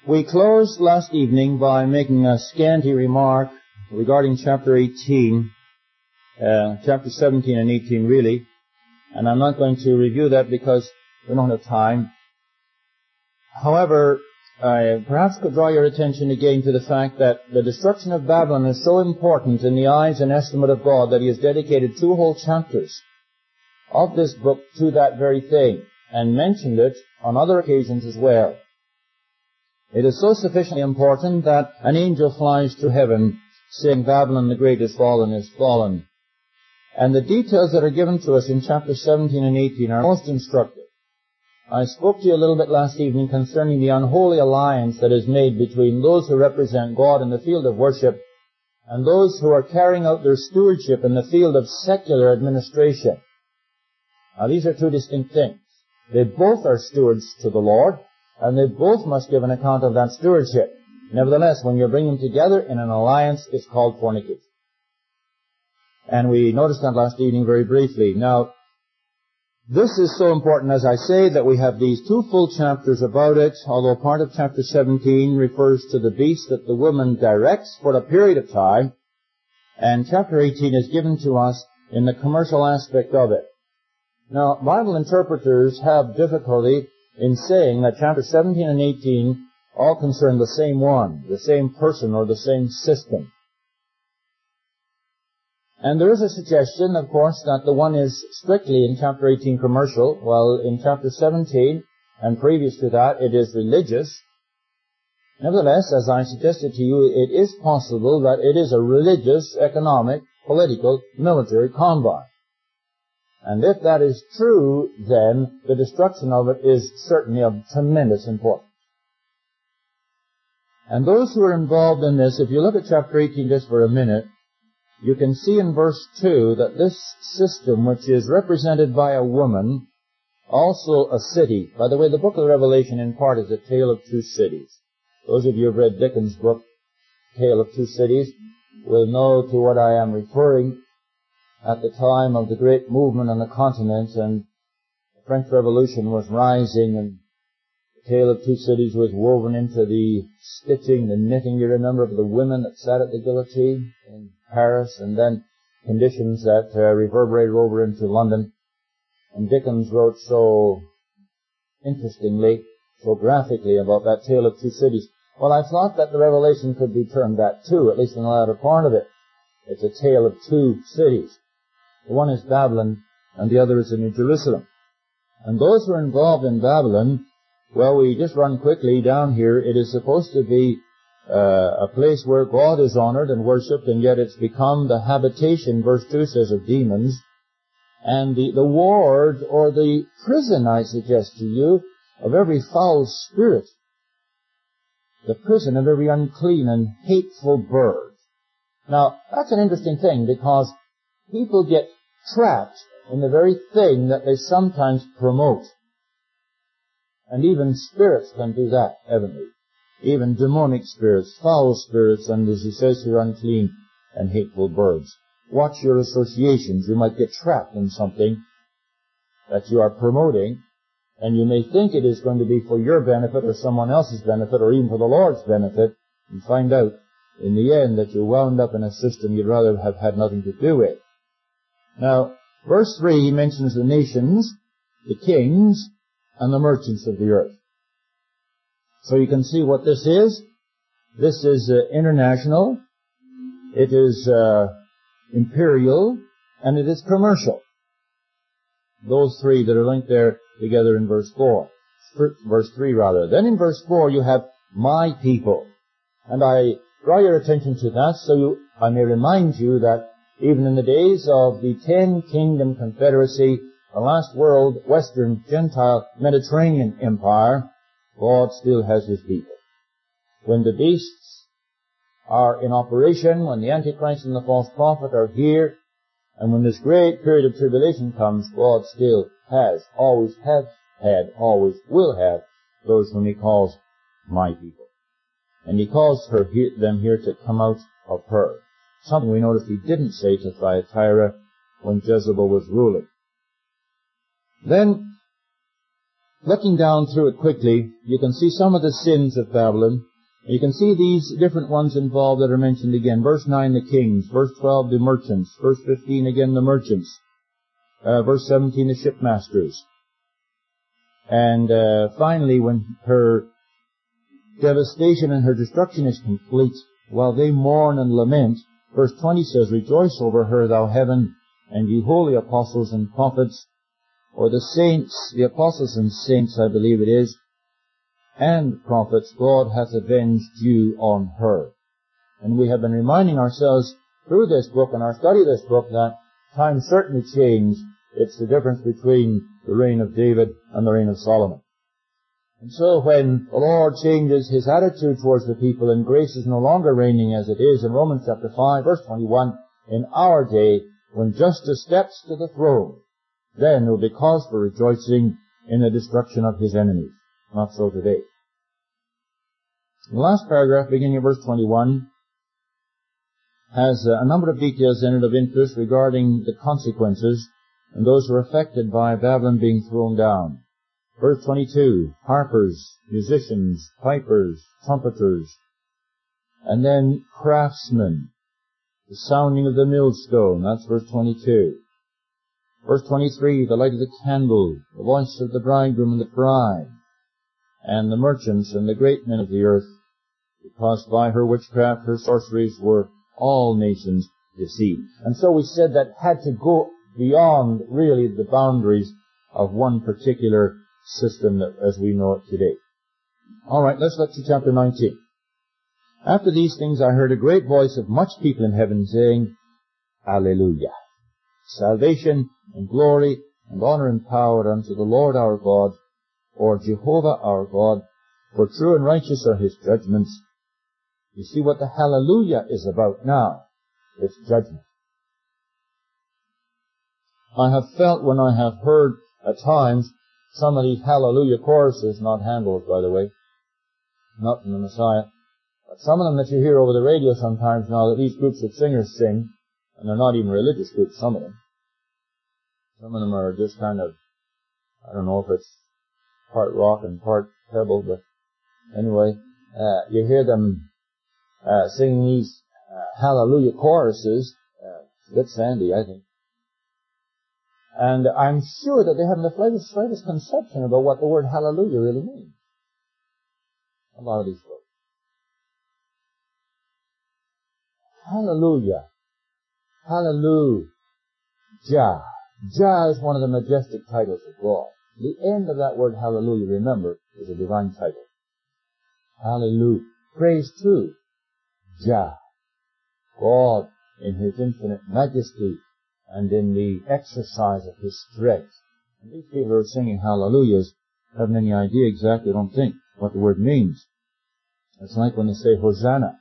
We closed last evening by making a scanty remark regarding chapter 18, chapter 17 and 18 really, and I'm not going to review that because we don't have time. However, I perhaps could draw your attention again to the fact that the destruction of Babylon is so important in the eyes and estimate of God that He has dedicated 2 whole chapters of this book to that very thing, and mentioned it on other occasions as well. It is so sufficiently important that an angel flies to heaven saying, Babylon the Great is fallen. And the details that are given to us in chapter 17 and 18 are most instructive. I spoke to you a little bit last evening concerning the unholy alliance that is made between those who represent God in the field of worship and those who are carrying out their stewardship in the field of secular administration. Now these are 2 distinct things. They both are stewards to the Lord, and they both must give an account of that stewardship. Nevertheless, when you bring them together in an alliance, it's called fornication. And we noticed that last evening very briefly. Now, this is so important, as I say, that we have these 2 full chapters about it, although part of chapter 17 refers to the beast that the woman directs for a period of time, and chapter 18 is given to us in the commercial aspect of it. Now, Bible interpreters have difficulty in saying that chapter 17 and 18 all concern the same one, the same person, or the same system. And there is a suggestion, of course, that the one is strictly in chapter 18 commercial, while in chapter 17 and previous to that it is religious. Nevertheless, as I suggested to you, it is possible that it is a religious, economic, political, military combine. And if that is true, then the destruction of it is certainly of tremendous importance. And those who are involved in this, if you look at chapter 18 just for a minute, you can see in verse 2 that this system, which is represented by a woman, also a city. By the way, the book of Revelation in part is a tale of 2 cities. Those of you who have read Dickens' book, Tale of Two Cities, will know to what I am referring. At the time of the great movement on the continent, and the French Revolution was rising, and the tale of 2 cities was woven into the stitching, the knitting, you remember, of the women that sat at the guillotine in Paris, and then conditions that reverberated over into London. And Dickens wrote so interestingly, so graphically about that tale of 2 cities. Well, I thought that the Revelation could be termed that too, at least in the latter part of it. It's a tale of 2 cities. The one is Babylon, and the other is the New Jerusalem. And those who are involved in Babylon, well, we just run quickly down here. It is supposed to be a place where God is honored and worshipped, and yet it's become the habitation, verse 2 says, of demons, and the ward, or the prison, I suggest to you, of every foul spirit, the prison of every unclean and hateful bird. Now, that's an interesting thing, because people get trapped in the very thing that they sometimes promote. And even spirits can do that, heavenly. Even demonic spirits, foul spirits, and as he says here, unclean and hateful birds. Watch your associations. You might get trapped in something that you are promoting, and you may think it is going to be for your benefit or someone else's benefit or even for the Lord's benefit, and find out in the end that you're wound up in a system you'd rather have had nothing to do with. Now, verse 3, he mentions the nations, the kings, and the merchants of the earth. So you can see what this is. This is international, it is imperial, and it is commercial. Those 3 that are linked there together in verse 4. Verse 3 rather. Then in verse 4 you have my people. And I draw your attention to that so I may remind you that even in the days of the 10-kingdom confederacy, the last world, Western, Gentile, Mediterranean empire, God still has His people. When the beasts are in operation, when the Antichrist and the false prophet are here, and when this great period of tribulation comes, God still has, always has had, always will have those whom He calls my people. And He calls them here to come out of her. Something we noticed He didn't say to Thyatira when Jezebel was ruling. Then, looking down through it quickly, you can see some of the sins of Babylon. You can see these different ones involved that are mentioned again. Verse 9, the kings. Verse 12, the merchants. Verse 15, again, the merchants. Verse 17, the shipmasters. And finally, when her devastation and her destruction is complete, while they mourn and lament, verse 20 says, Rejoice over her, thou heaven, and ye holy apostles and prophets, or the saints, the apostles and saints, I believe it is, and prophets, God hath avenged you on her. And we have been reminding ourselves through this book and our study of this book that times certainly change. It's the difference between the reign of David and the reign of Solomon. And so when the Lord changes His attitude towards the people and grace is no longer reigning as it is in Romans chapter 5, verse 21, in our day, when justice steps to the throne, then there will be cause for rejoicing in the destruction of His enemies. Not so today. The last paragraph, beginning at verse 21, has a number of details in it of interest regarding the consequences and those who are affected by Babylon being thrown down. Verse 22, harpers, musicians, pipers, trumpeters, and then craftsmen, the sounding of the millstone, that's verse 22. Verse 23, the light of the candle, the voice of the bridegroom and the bride, and the merchants and the great men of the earth, because by her witchcraft, her sorceries were all nations deceived. And so we said that had to go beyond really the boundaries of one particular system as we know it today. All right, let's look to chapter 19. After these things I heard a great voice of much people in heaven saying, Alleluia! Salvation and glory and honor and power unto the Lord our God, or Jehovah our God, for true and righteous are His judgments. You see what the hallelujah is about now. It's judgment. I have felt when I have heard at times some of these hallelujah choruses, not handles, by the way, not from the Messiah, but some of them that you hear over the radio sometimes now that these groups of singers sing, and they're not even religious groups, some of them. Some of them are just kind of, I don't know if it's part rock and part pebble, but anyway, you hear them singing these hallelujah choruses. It's a bit sandy, I think. And I'm sure that they haven't the slightest conception about what the word hallelujah really means. A lot of these folks. Hallelujah. Hallelujah. Jah is one of the majestic titles of God. The end of that word hallelujah, remember, is a divine title. Hallelujah. Praise to Jah. God in His infinite majesty and in the exercise of His strength. And these people who are singing hallelujahs haven't any idea exactly, I don't think, what the word means. It's like when they say Hosanna.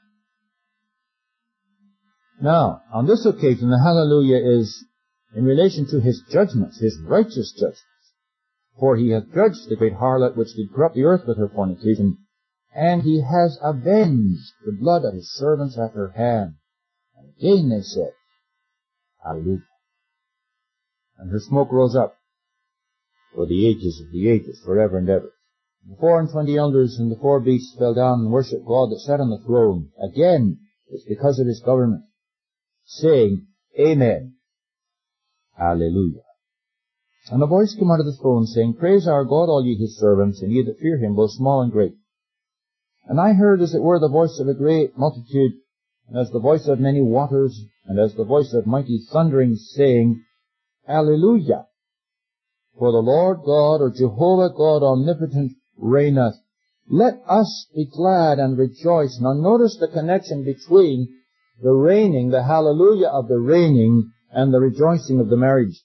Now, on this occasion, the hallelujah is in relation to His judgments, His righteous judgments. For He hath judged the great harlot which did corrupt the earth with her fornication, and He has avenged the blood of His servants at her hand. And again they said, Hallelujah. And her smoke rose up for the ages of the ages, forever and ever. And the 24 elders and the 4 beasts fell down and worshipped God that sat on the throne. Again, it's because of His government, saying, Amen. Hallelujah. And a voice came out of the throne, saying, Praise our God, all ye His servants, and ye that fear Him, both small and great. And I heard, as it were, the voice of a great multitude, and as the voice of many waters, and as the voice of mighty thundering, saying, Alleluia! For the Lord God, or Jehovah God omnipotent, reigneth. Let us be glad and rejoice. Now notice the connection between the reigning, the hallelujah of the reigning, and the rejoicing of the marriage.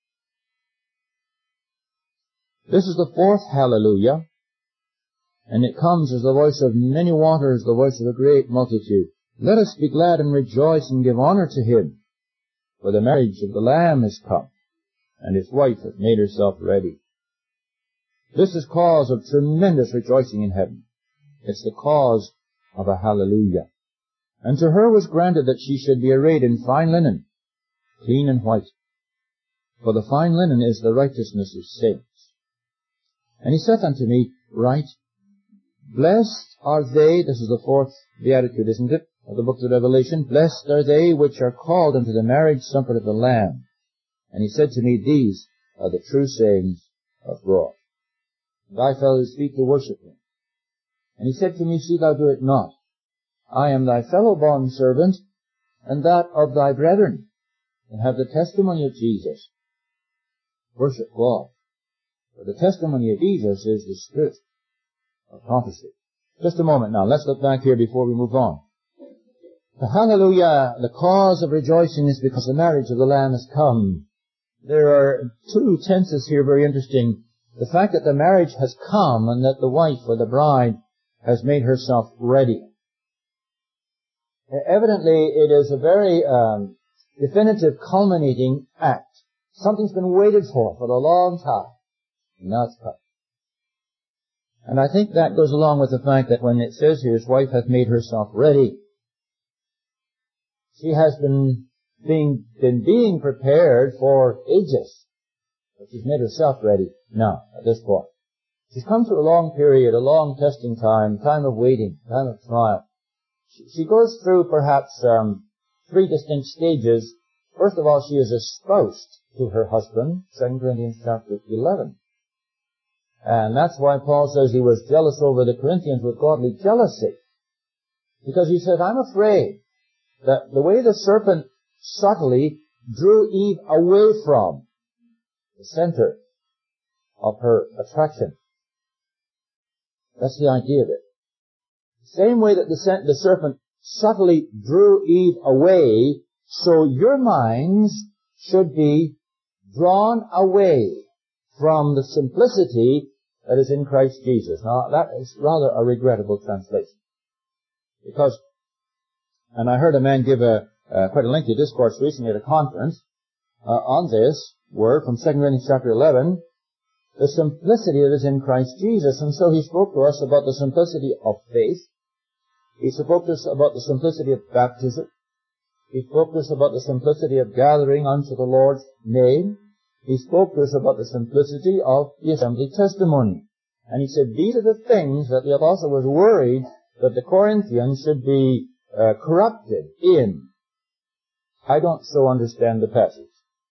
This is the 4th hallelujah, and it comes as the voice of many waters, the voice of a great multitude. Let us be glad and rejoice and give honor to Him, for the marriage of the Lamb is come, and His wife hath made herself ready. This is cause of tremendous rejoicing in heaven. It's the cause of a hallelujah. And to her was granted that she should be arrayed in fine linen, clean and white. For the fine linen is the righteousness of saints. And he saith unto me, Write, Blessed are they, this is the fourth beatitude, isn't it, of the book of Revelation, Blessed are they which are called unto the marriage supper of the Lamb. And he said to me, These are the true sayings of God. And I fell at his feet to worship him. And he said to me, See thou do it not. I am thy fellow bondservant, and that of thy brethren, and have the testimony of Jesus. Worship God. For the testimony of Jesus is the spirit of prophecy. Just a moment now. Let's look back here before we move on. The hallelujah, the cause of rejoicing is because the marriage of the Lamb has come. There are two tenses here very interesting. The fact that the marriage has come and that the wife or the bride has made herself ready. Evidently, it is a very definitive, culminating act. Something's been waited for a long time. And now it's come. And I think that goes along with the fact that when it says here, his wife hath made herself ready, she has been being prepared for ages. But she's made herself ready now, at this point. She's come through a long period, a long testing time of waiting, time of trial. She goes through perhaps three distinct stages. First of all, she is espoused to her husband, 2 Corinthians chapter 11. And that's why Paul says he was jealous over the Corinthians with godly jealousy. Because he said, I'm afraid that the way the serpent subtly drew Eve away from the center of her attraction. That's the idea of it. The same way that the serpent subtly drew Eve away, so your minds should be drawn away from the simplicity that is in Christ Jesus. Now, that is rather a regrettable translation. Because, and I heard a man give quite a lengthy discourse recently at a conference on this word from 2 Corinthians chapter 11, the simplicity that is in Christ Jesus. And so he spoke to us about the simplicity of faith. He spoke to us about the simplicity of baptism. He spoke to us about the simplicity of gathering unto the Lord's name. He spoke to us about the simplicity of the assembly testimony. And he said, these are the things that the apostle was worried that the Corinthians should be corrupted in. I don't so understand the passage.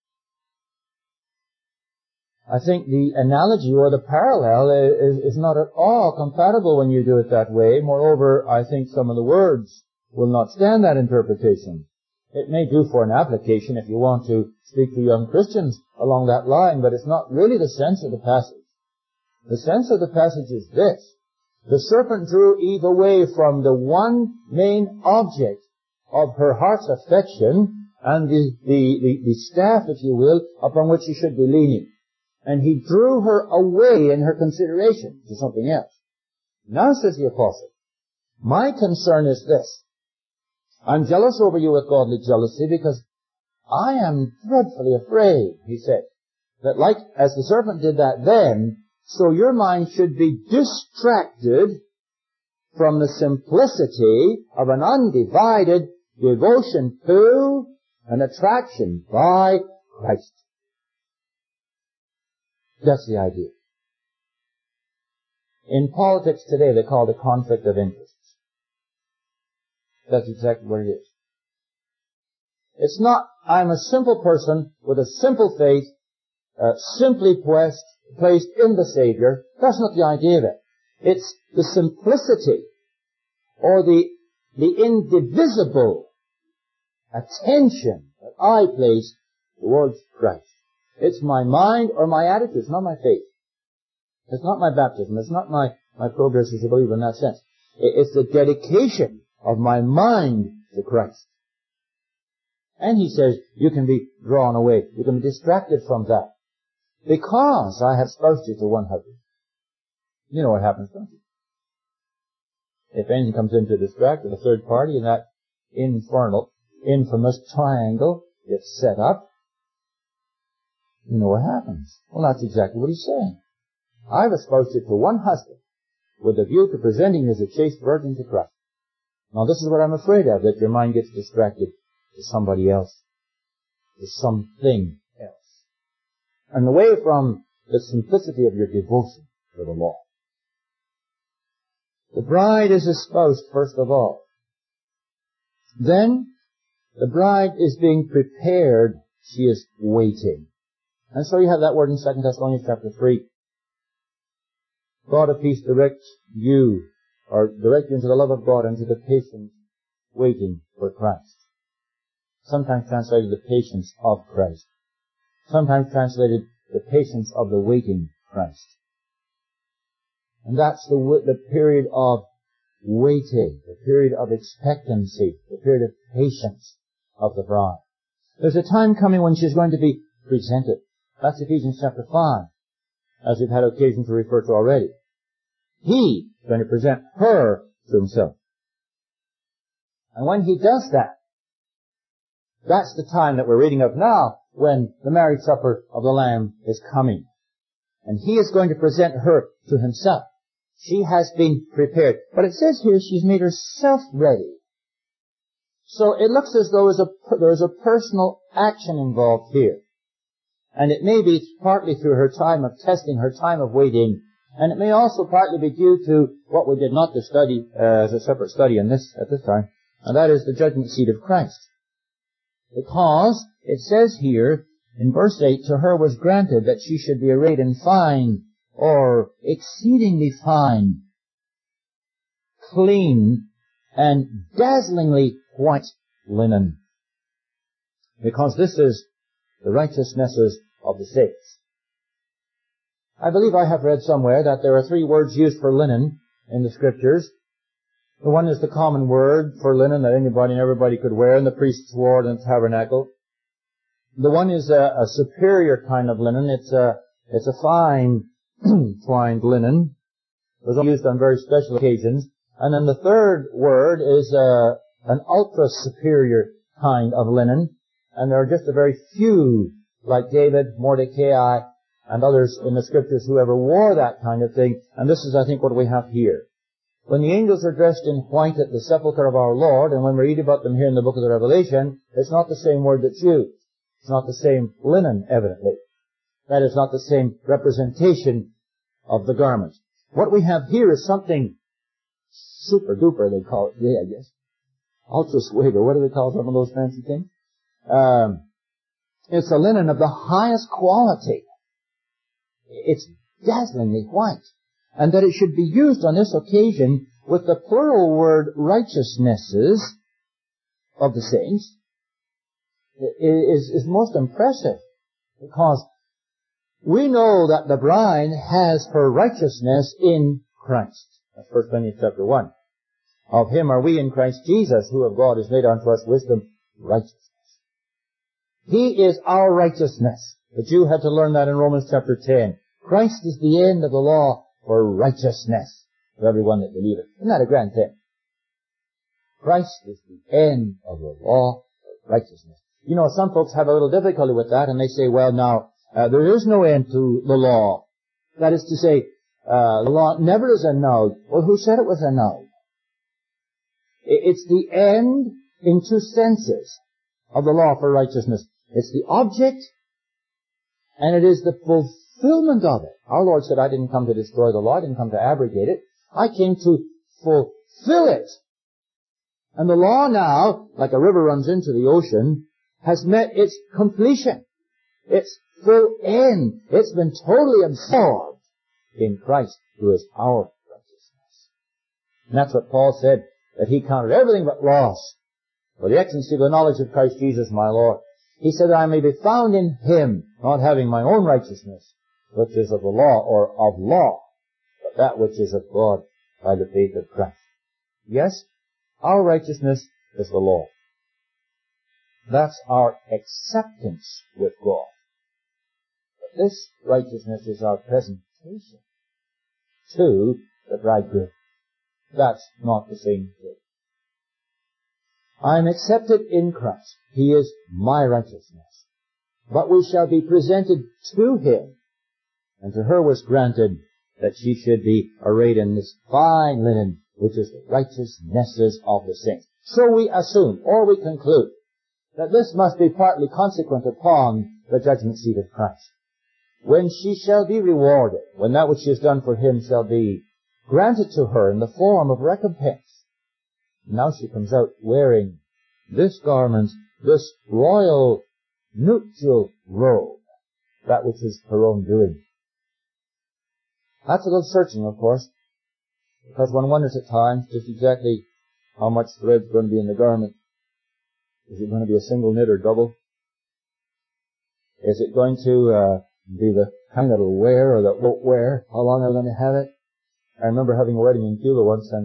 I think the analogy or the parallel is not at all compatible when you do it that way. Moreover, I think some of the words will not stand that interpretation. It may do for an application if you want to speak to young Christians along that line, but it's not really the sense of the passage. The sense of the passage is this. The serpent drew Eve away from the one main object of her heart's affection and the staff, if you will, upon which she should be leaning. And he drew her away in her consideration to something else. Now, says the apostle, my concern is this. I'm jealous over you with godly jealousy because I am dreadfully afraid, he said, that like as the serpent did that then, so your mind should be distracted from the simplicity of an undivided devotion to and attraction by Christ. That's the idea. In politics today, they call it a conflict of interests. That's exactly what it is. It's not, I'm a simple person with a simple faith, simply placed in the Savior. That's not the idea of it. It's the simplicity or the indivisible attention that I place towards Christ. It's my mind or my attitude. It's not my faith. It's not my baptism. It's not my progress as a believer in that sense. It's the dedication of my mind to Christ. And he says, you can be drawn away. You can be distracted from that. Because I have spoused you to one husband. You know what happens, don't you? If anything comes in to distract the third party and that infamous triangle gets set up, you know what happens. Well, that's exactly what he's saying. I've espoused you to one husband with a view to presenting you as a chaste virgin to Christ. Now, this is what I'm afraid of, that your mind gets distracted to somebody else, to something else, and away from the simplicity of your devotion for the law. The bride is espoused first of all. Then, the bride is being prepared. She is waiting. And so you have that word in 2 Thessalonians chapter 3. God of peace direct you into the love of God and to the patience waiting for Christ. Sometimes translated the patience of Christ. Sometimes translated the patience of the waiting Christ. And that's the period of waiting, the period of expectancy, the period of patience of the bride. There's a time coming when she's going to be presented. That's Ephesians chapter 5, as we've had occasion to refer to already. He is going to present her to himself. And when he does that, that's the time that we're reading of now, when the marriage supper of the Lamb is coming. And he is going to present her to himself. She has been prepared. But it says here she's made herself ready. So it looks as though there's a personal action involved here. And it may be partly through her time of testing, her time of waiting. And it may also partly be due to what we did not study as a separate study at this time. And that is the judgment seat of Christ. Because it says here in verse 8, to her was granted that she should be arrayed in fine or exceedingly fine, clean, and dazzlingly white linen. Because this is the righteousnesses of the saints. I believe I have read somewhere that there are 3 words used for linen in the Scriptures. The one is the common word for linen that anybody and everybody could wear, and the priests wore it in the tabernacle. The one is a superior kind of linen. It's a fine twined linen. It was used on very special occasions. And then the third word is an ultra superior kind of linen. And there are just a very few, like David, Mordecai, and others in the Scriptures who ever wore that kind of thing. And this is, I think, what we have here. When the angels are dressed in white at the sepulchre of our Lord, and when we read about them here in the book of the Revelation, it's not the same word that's used. It's not the same linen, evidently. That is not the same representation of the garment. What we have here is something super duper, they call it today, I guess. Ultra suede, or what do they call some of those fancy things? It's a linen of the highest quality. It's dazzlingly white. And that it should be used on this occasion with the plural word righteousnesses of the saints is most impressive, because we know that the bride has her righteousness in Christ. That's 1 Corinthians chapter 1. Of him are we in Christ Jesus, who of God is made unto us wisdom, righteousness. He is our righteousness. The Jew had to learn that in Romans chapter 10. Christ is the end of the law for righteousness to everyone that believeth. Isn't that a grand thing? Christ is the end of the law for righteousness. You know, some folks have a little difficulty with that, and they say, well, now, there is no end to the law. That is to say, the law never is annulled. Well, who said it was annulled? It's the end in 2 senses of the law for righteousness. It's the object, and it is the fulfillment of it. Our Lord said, I didn't come to destroy the law, I didn't come to abrogate it. I came to fulfill it. And the law now, like a river runs into the ocean, has met its completion. Its full end. It's been totally absorbed in Christ, who is our righteousness. And that's what Paul said, that he counted everything but loss for the excellency of the knowledge of Christ Jesus my Lord. He said that I may be found in him, not having my own righteousness, which is of the law or of law, but that which is of God by the faith of Christ. Yes, our righteousness is the law. That's our acceptance with God. But this righteousness is our presentation to the bridegroom. That's not the same thing. I am accepted in Christ. He is my righteousness. But we shall be presented to him. And to her was granted that she should be arrayed in this fine linen, which is the righteousnesses of the saints. So we assume, or we conclude, that this must be partly consequent upon the judgment seat of Christ. when she shall be rewarded, when that which she has done for him shall be granted to her in the form of recompense. Now she comes out wearing this garment, this royal nuptial robe, that which is her own doing. That's a little searching, of course, because one wonders at times just exactly how much thread is going to be in the garment. Is it going to be a single knit or double? Is it going to be the kind that will wear or that won't wear? How long are we going to have it? I remember having a wedding in Cuba once, and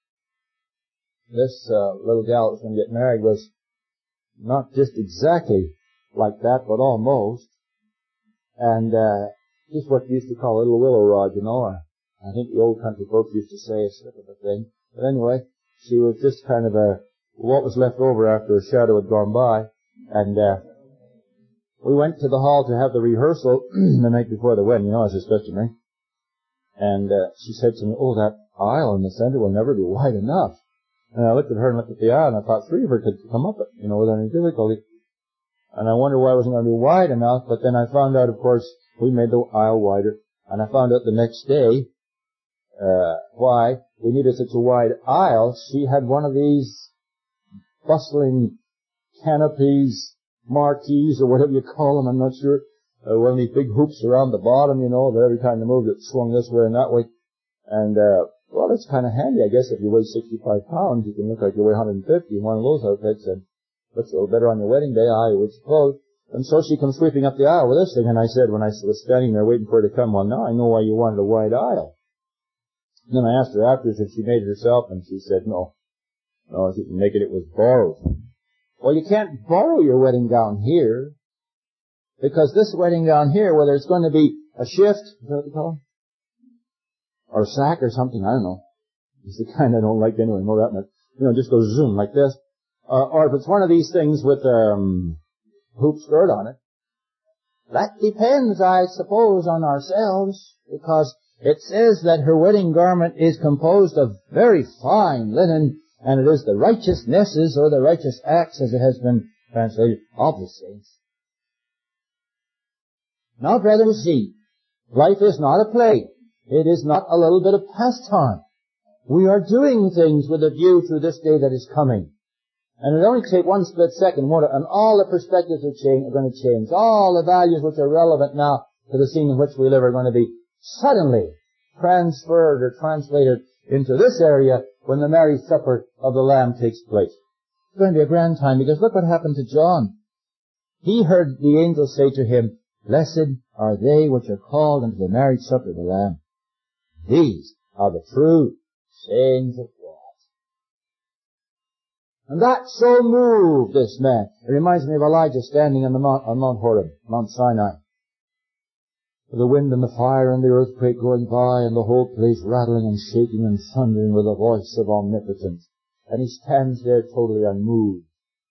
this little gal that was going to get married was not just exactly like that, but almost. And just what you used to call a little willow rod, you know, or I think the old country folks used to say a slip of a thing. But anyway, she was just kind of what was left over after a shadow had gone by. And we went to the hall to have the rehearsal the night before the wedding, you know, as is customary. And she said to me, "Oh, that aisle in the center will never be wide enough." And I looked at her and looked at the aisle, and I thought 3 of her could come up it, you know, without any difficulty. And I wondered why it wasn't going to be wide enough, but then I found out, of course, we made the aisle wider. And I found out the next day why we needed such a wide aisle. She had one of these bustling canopies, marquees, or whatever you call them, I'm not sure. One of these big hoops around the bottom, you know, that every time you moved it swung this way and that way. And, well, it's kind of handy, I guess, if you weigh 65 pounds, you can look like you weigh 150 in one of those outfits, and looks a little better on your wedding day, I would suppose. And so she comes sweeping up the aisle with this thing, and I said, when I was standing there waiting for her to come, "Well, now I know why you wanted a wide aisle." And then I asked her afterwards if she made it herself, and she said, no, she didn't make it, it was borrowed. Well, you can't borrow your wedding gown here, because this wedding gown here, whether it's going to be a shift, is that what you call it? Or a sack or something, I don't know. It's the kind I don't like anyway, know that much. You know, just goes zoom like this. Or if it's one of these things with hoop skirt on it, that depends, I suppose, on ourselves, because it says that her wedding garment is composed of very fine linen, and it is the righteousnesses or the righteous acts, as it has been translated, of the saints. Now, brethren, see, life is not a play. It is not a little bit of pastime. We are doing things with a view to this day that is coming. And it only takes one split second, won't it? And all the perspectives are going to change. All the values which are relevant now to the scene in which we live are going to be suddenly transferred or translated into this area when the marriage supper of the Lamb takes place. It's going to be a grand time, because look what happened to John. He heard the angel say to him, "Blessed are they which are called into the marriage supper of the Lamb." These are the true sayings of God. And that so moved this man. It reminds me of Elijah standing on Mount Horeb, Mount Sinai, with the wind and the fire and the earthquake going by, and the whole place rattling and shaking and thundering with the voice of omnipotence. And he stands there totally unmoved.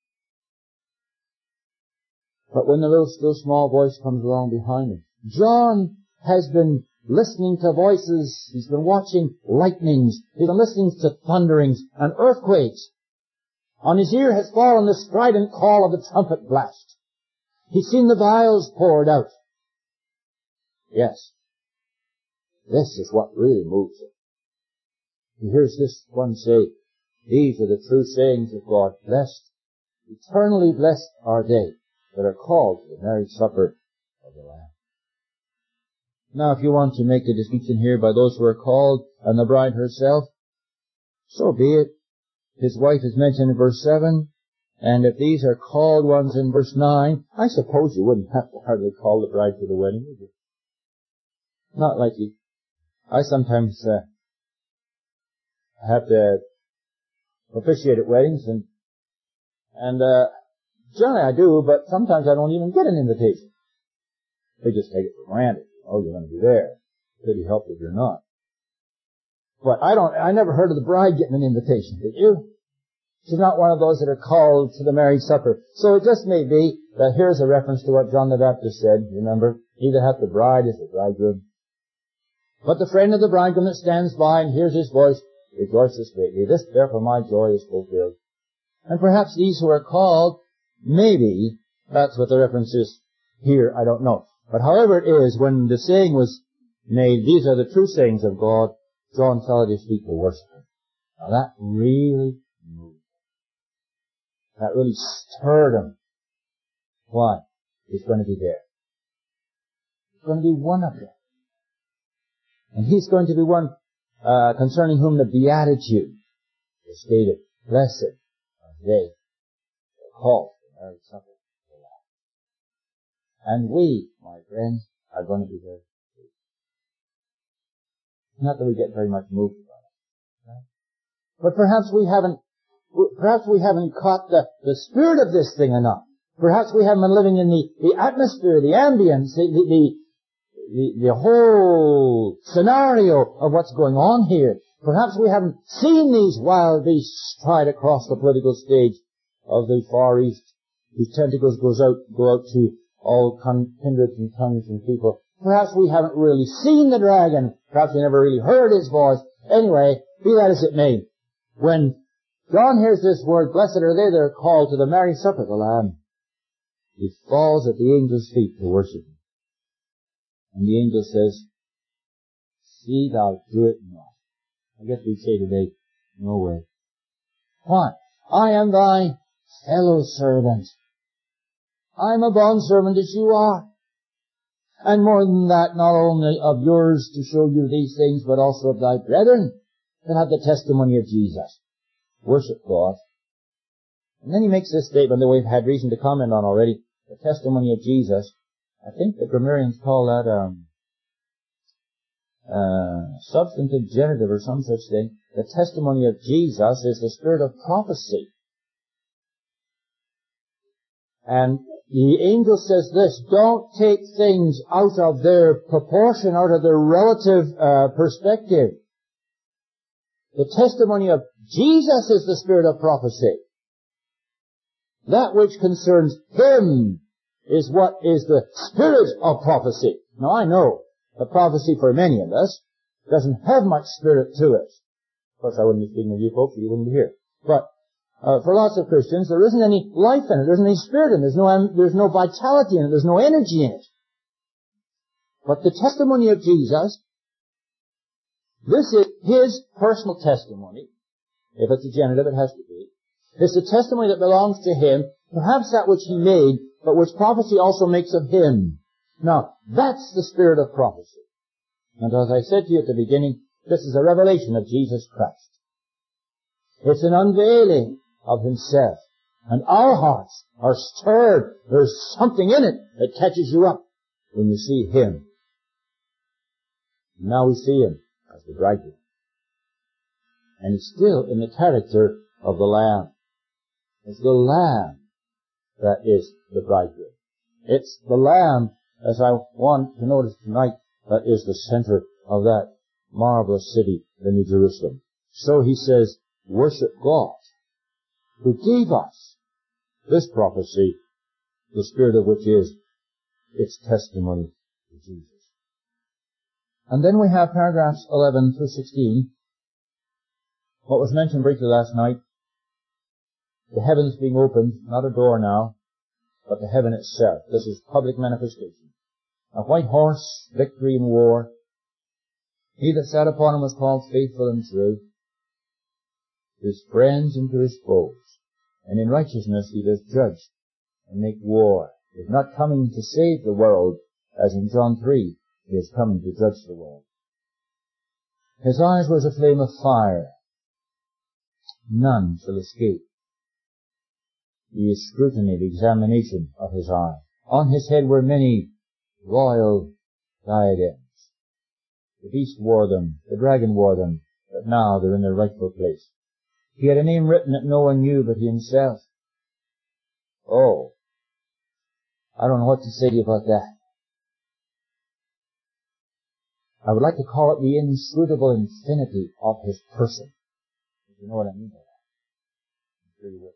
But when the little still small voice comes along behind him, John has been listening to voices, he's been watching lightnings, he's been listening to thunderings and earthquakes. On his ear has fallen the strident call of the trumpet blast. He's seen the vials poured out. Yes, this is what really moves him. He hears this one say, "These are the true sayings of God. Blessed, eternally blessed are they that are called to the marriage supper of the Lamb." Now, if you want to make a distinction here by those who are called and the bride herself, so be it. His wife is mentioned in verse 7, and if these are called ones in verse 9, I suppose you wouldn't have to hardly call the bride to the wedding, would you? Not likely. I sometimes have to officiate at weddings, and generally I do, but sometimes I don't even get an invitation. They just take it for granted. Oh, you're going to be there. Pretty helpful if you're not. But I never heard of the bride getting an invitation, did you? She's not one of those that are called to the marriage supper. So it just may be that here's a reference to what John the Baptist said, remember? He that hath the bride is the bridegroom. But the friend of the bridegroom that stands by and hears his voice rejoices greatly. This therefore my joy is fulfilled. And perhaps these who are called, maybe that's what the reference is here, I don't know. But however it is, when the saying was made, these are the true sayings of God, John fell at his feet to worship him. Now that really moved him. That really stirred him. Why? He's going to be there. He's going to be one of them. And he's going to be one concerning whom the Beatitude is stated. Blessed are they called to the marriage supper of the Lamb. And we, my friends, are going to be there too. Not that we get very much moved about it, right? But perhaps we haven't caught the spirit of this thing enough. Perhaps we haven't been living in the atmosphere, the ambience, the whole scenario of what's going on here. Perhaps we haven't seen these wild beasts stride across the political stage of the Far East, whose tentacles go out to all kindreds and tongues and people. Perhaps we haven't really seen the dragon. Perhaps we never really heard his voice. Anyway, be that as it may, when John hears this word, blessed are they that are called to the marriage supper of the Lamb, he falls at the angel's feet to worship him. And the angel says, see thou do it not. I guess we'd say today, no way. Why? I am thy fellow servant. I am a bondservant as you are. And more than that, not only of yours to show you these things, but also of thy brethren that have the testimony of Jesus. Worship God. And then he makes this statement that we've had reason to comment on already. The testimony of Jesus. I think the grammarians call that substantive genitive or some such thing. The testimony of Jesus is the spirit of prophecy. And the angel says this, don't take things out of their proportion, out of their relative perspective. The testimony of Jesus is the spirit of prophecy. That which concerns him is what is the spirit of prophecy. Now I know that prophecy for many of us doesn't have much spirit to it. Of course I wouldn't be speaking of you folks, you wouldn't be here. But for lots of Christians, there isn't any life in it, there isn't any spirit in it, there's no vitality in it, there's no energy in it. But the testimony of Jesus, this is his personal testimony. If it's a genitive, it has to be. It's a testimony that belongs to him, perhaps that which he made, but which prophecy also makes of him. Now, that's the spirit of prophecy. And as I said to you at the beginning, this is a revelation of Jesus Christ. It's an unveiling of himself. And our hearts are stirred. There's something in it that catches you up when you see him. Now we see him as the bridegroom. And he's still in the character of the Lamb. It's the Lamb that is the bridegroom. It's the Lamb, as I want to notice tonight, that is the center of that marvelous city, the New Jerusalem. So he says, worship God, who gave us this prophecy, the spirit of which is its testimony to Jesus. And then we have paragraphs 11 through 16, what was mentioned briefly last night, the heavens being opened, not a door now, but the heaven itself. This is public manifestation. A white horse, victory in war. He that sat upon him was called faithful and true. To his friends and to his foes. And in righteousness he does judge and make war. He is not coming to save the world, as in John 3, he is coming to judge the world. His eyes was a flame of fire. None shall escape the scrutiny, the examination of his eye. On his head were many royal diadems. The beast wore them, the dragon wore them, but now they're in their rightful place. He had a name written that no one knew but he himself. Oh, I don't know what to say to you about that. I would like to call it the inscrutable infinity of his person. If you know what I mean by that. I'm sure you will.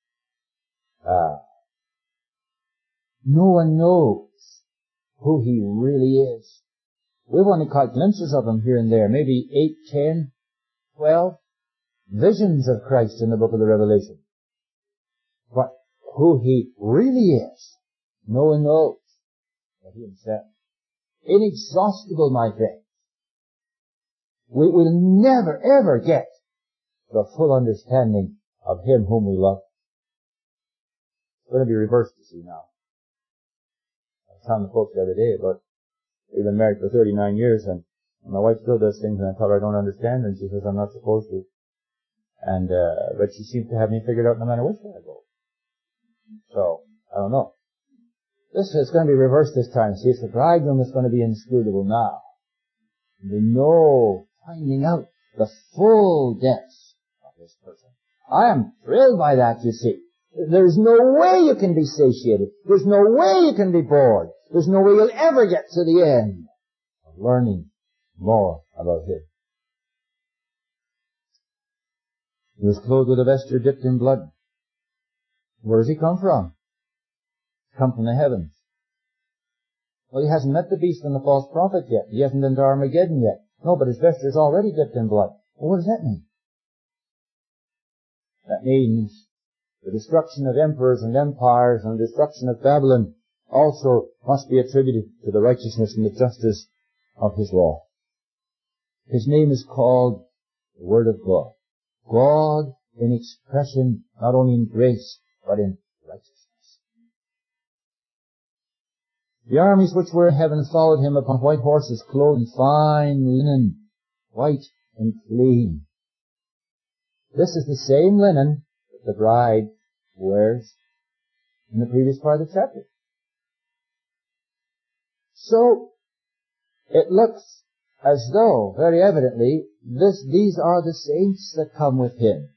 No one knows who he really is. We've only caught glimpses of him here and there, maybe 8, 10, 12 visions of Christ in the book of the Revelation. But who he really is, no one knows of He Himself. Inexhaustible, my friend. We will never, ever get the full understanding of Him whom we love. It's going to be reversed, you see, now. I was telling the folks the other day about, we've been married for 39 years, and my wife still does things, and I tell her I don't understand, and she says I'm not supposed to. And, but she seems to have me figured out no matter which way I go. So, I don't know. This is going to be reversed this time. See, it's the bridegroom that's going to be inscrutable now. We know, finding out the full depths of this person. I am thrilled by that, you see. There's no way you can be satiated. There's no way you can be bored. There's no way you'll ever get to the end of learning more about Him. He was clothed with a vesture dipped in blood. Where does He come from? He's come from the heavens. Well, He hasn't met the beast and the false prophet yet. He hasn't been to Armageddon yet. No, but His vesture is already dipped in blood. Well, what does that mean? That means the destruction of emperors and empires and the destruction of Babylon also must be attributed to the righteousness and the justice of His law. His name is called the Word of God. God in expression, not only in grace, but in righteousness. The armies which were in heaven followed Him upon white horses, clothed in fine linen, white and clean. This is the same linen that the bride wears in the previous part of the chapter. So, it looks as though, very evidently, these are the saints that come with Him,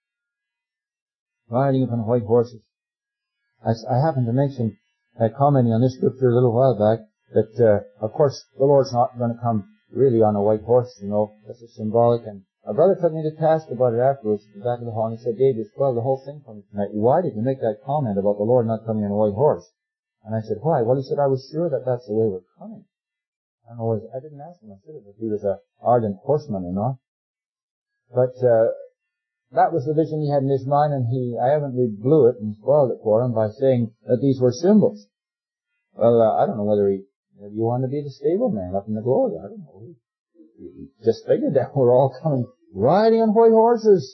riding upon white horses. As I happened to mention, commenting on this scripture a little while back, that, of course, the Lord's not going to come really on a white horse, you know. This is symbolic. And a brother took me to task about it afterwards at the back of the hall, and he said, Dave, you spoiled the whole thing for me tonight. Why did you make that comment about the Lord not coming on a white horse? And I said, why? Well, he said, I was sure that that's the way we're coming. I don't know, I didn't ask him, I should have, if he was an ardent horseman or not. But, that was the vision he had in his mind, and I evidently blew it and spoiled it for him by saying that these were symbols. Well, I don't know whether you want to be the stable man up in the glory. I don't know. He just figured that we're all coming riding on white horses.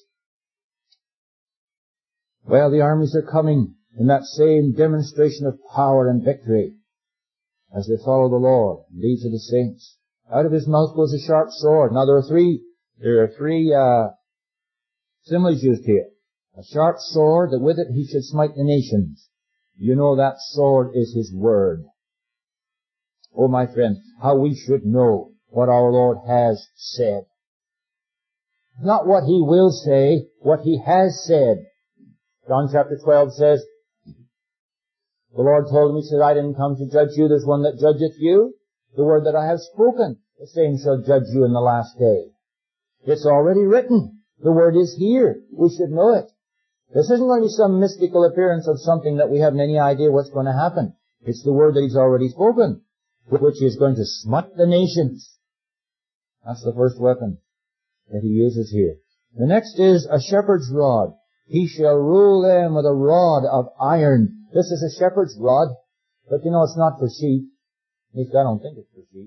Well, the armies are coming in that same demonstration of power and victory as they follow the Lord. And these are the saints. Out of His mouth goes a sharp sword. Now there are three similes used here. A sharp sword, that with it He should smite the nations. You know that sword is His word. Oh, my friend, how we should know what our Lord has said. Not what He will say, what He has said. John chapter 12 says, the Lord told him, He said, I didn't come to judge you, there's one that judgeth you. The word that I have spoken, the same shall judge you in the last day. It's already written. The word is here. We should know it. This isn't going to be some mystical appearance of something that we haven't any idea what's going to happen. It's the word that He's already spoken, which is going to smite the nations. That's the first weapon that He uses here. The next is a shepherd's rod. He shall rule them with a rod of iron. This is a shepherd's rod, but you know it's not for sheep. At least I don't think it's for sheep.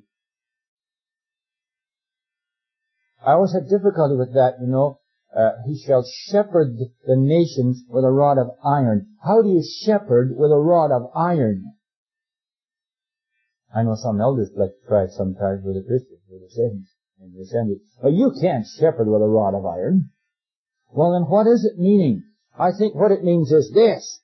I always had difficulty with that, you know. He shall shepherd the nations with a rod of iron. How do you shepherd with a rod of iron? I know some elders like to try it sometimes with the Christians, with the saints in the assembly. But you can't shepherd with a rod of iron. Well, then what is it meaning? I think what it means is this.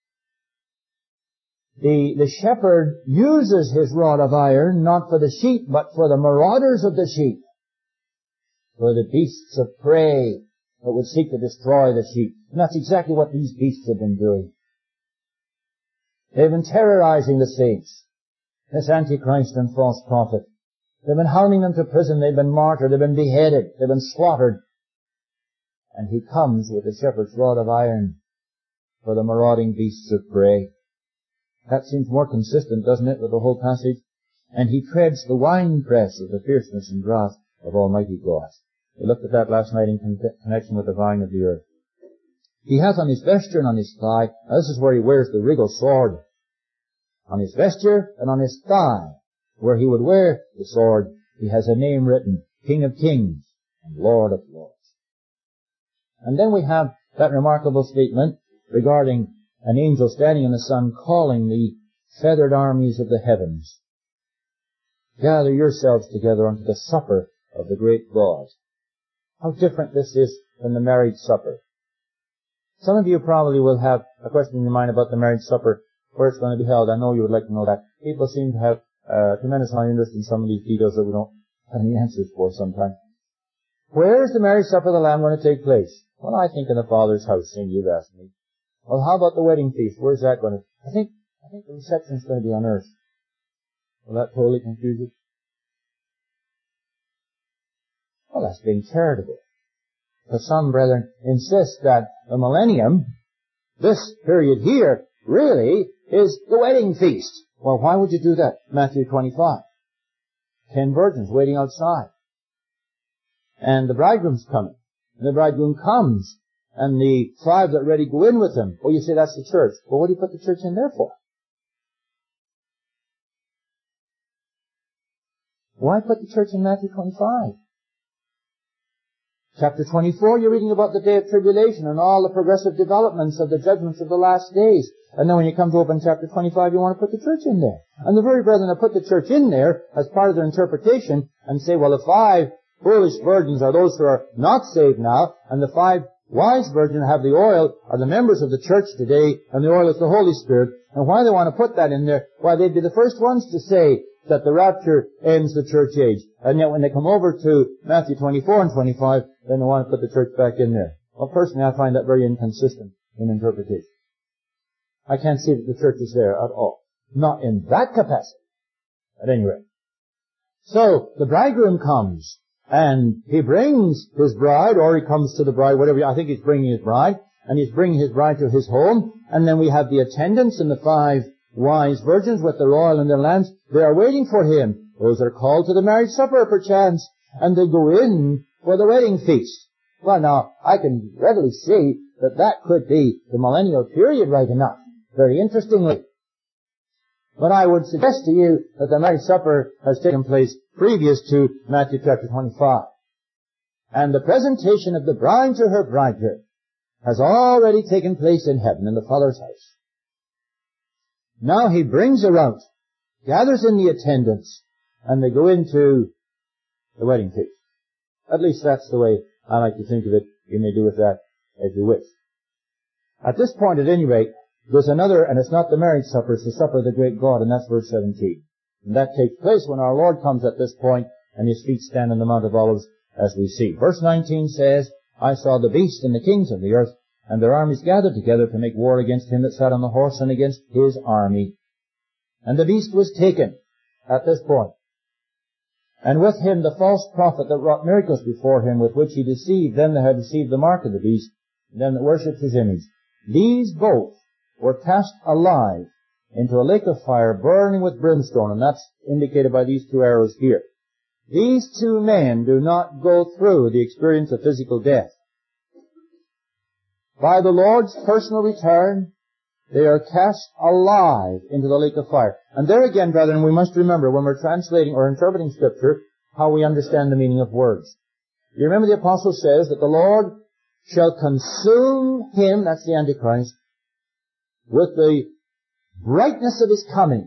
The shepherd uses his rod of iron not for the sheep, but for the marauders of the sheep, for the beasts of prey that would seek to destroy the sheep. And that's exactly what these beasts have been doing. They've been terrorizing the saints, this Antichrist and false prophet. They've been hounding them to prison, they've been martyred, they've been beheaded, they've been slaughtered. And He comes with the shepherd's rod of iron for the marauding beasts of prey. That seems more consistent, doesn't it, with the whole passage? And He treads the winepress of the fierceness and wrath of Almighty God. We looked at that last night in connection with the vine of the earth. He hath on His vesture and on His thigh, this is where He wears the regal sword. On his vesture and on his thigh, where he would wear the sword, he has a name written, King of Kings and Lord of Lords. And then we have that remarkable statement regarding an angel standing in the sun calling the feathered armies of the heavens. Gather yourselves together unto the supper of the great God. How different this is than the marriage supper. Some of you probably will have a question in your mind about the marriage supper, where it's going to be held. I know you would like to know that. People seem to have a tremendous amount of interest in some of these details that we don't have any answers for sometimes. Where is the marriage supper of the Lamb going to take place? Well, I think in the Father's house, and you've asked me. Well, how about the wedding feast? Where's that going to? I think the reception's going to be on earth. Will that totally confuse you? Well, that's being charitable. Because some brethren insist that the millennium, this period here, really is the wedding feast. Well, why would you do that? Matthew 25. 10 virgins waiting outside. And the bridegroom's coming. And the bridegroom comes. And the 5 that are ready go in with him. Oh, you say that's the church. Well, what do you put the church in there for? Why put the church in Matthew 25? Chapter 24, you're reading about the day of tribulation and all the progressive developments of the judgments of the last days. And then when you come to open chapter 25, you want to put the church in there. And the very brethren that put the church in there as part of their interpretation and say, well, the 5 foolish virgins are those who are not saved now, and the 5 wise virgins have the oil are the members of the church today, and the oil is the Holy Spirit. And why they want to put that in there? Why, they'd be the first ones to say that the rapture ends the church age. And yet when they come over to Matthew 24 and 25, then they want to put the church back in there. Well, personally, I find that very inconsistent in interpretation. I can't see that the church is there at all. Not in that capacity. At any rate. So, the bridegroom comes, and he brings his bride, or he comes to the bride, whatever, I think he's bringing his bride, and he's bringing his bride to his home, and then we have the attendants and the 5 wise virgins with their oil and their lamps. They are waiting for him. Those are called to the marriage supper, perchance, and they go in for the wedding feast. Well, now, I can readily see that that could be the millennial period right enough. Very interestingly. But I would suggest to you that the marriage supper has taken place previous to Matthew chapter 25. And the presentation of the bride to her bridegroom has already taken place in heaven, in the Father's house. Now he brings her out, gathers in the attendants, and they go into the wedding feast. At least that's the way I like to think of it. You may do with that as you wish. At this point, at any rate, there's another, and it's not the marriage supper, it's the supper of the great God, and that's verse 17. And that takes place when our Lord comes at this point, and his feet stand on the Mount of Olives, as we see. Verse 19 says, I saw the beast and the kings of the earth, and their armies gathered together to make war against him that sat on the horse and against his army. And the beast was taken at this point. And with him the false prophet that wrought miracles before him, with which he deceived them that had received the mark of the beast, and them that worshipped his image. These both were cast alive into a lake of fire burning with brimstone, and that's indicated by these 2 arrows here. These 2 men do not go through the experience of physical death. By the Lord's personal return, they are cast alive into the lake of fire. And there again, brethren, we must remember when we're translating or interpreting Scripture, how we understand the meaning of words. You remember the Apostle says that the Lord shall consume him, that's the Antichrist, with the brightness of his coming.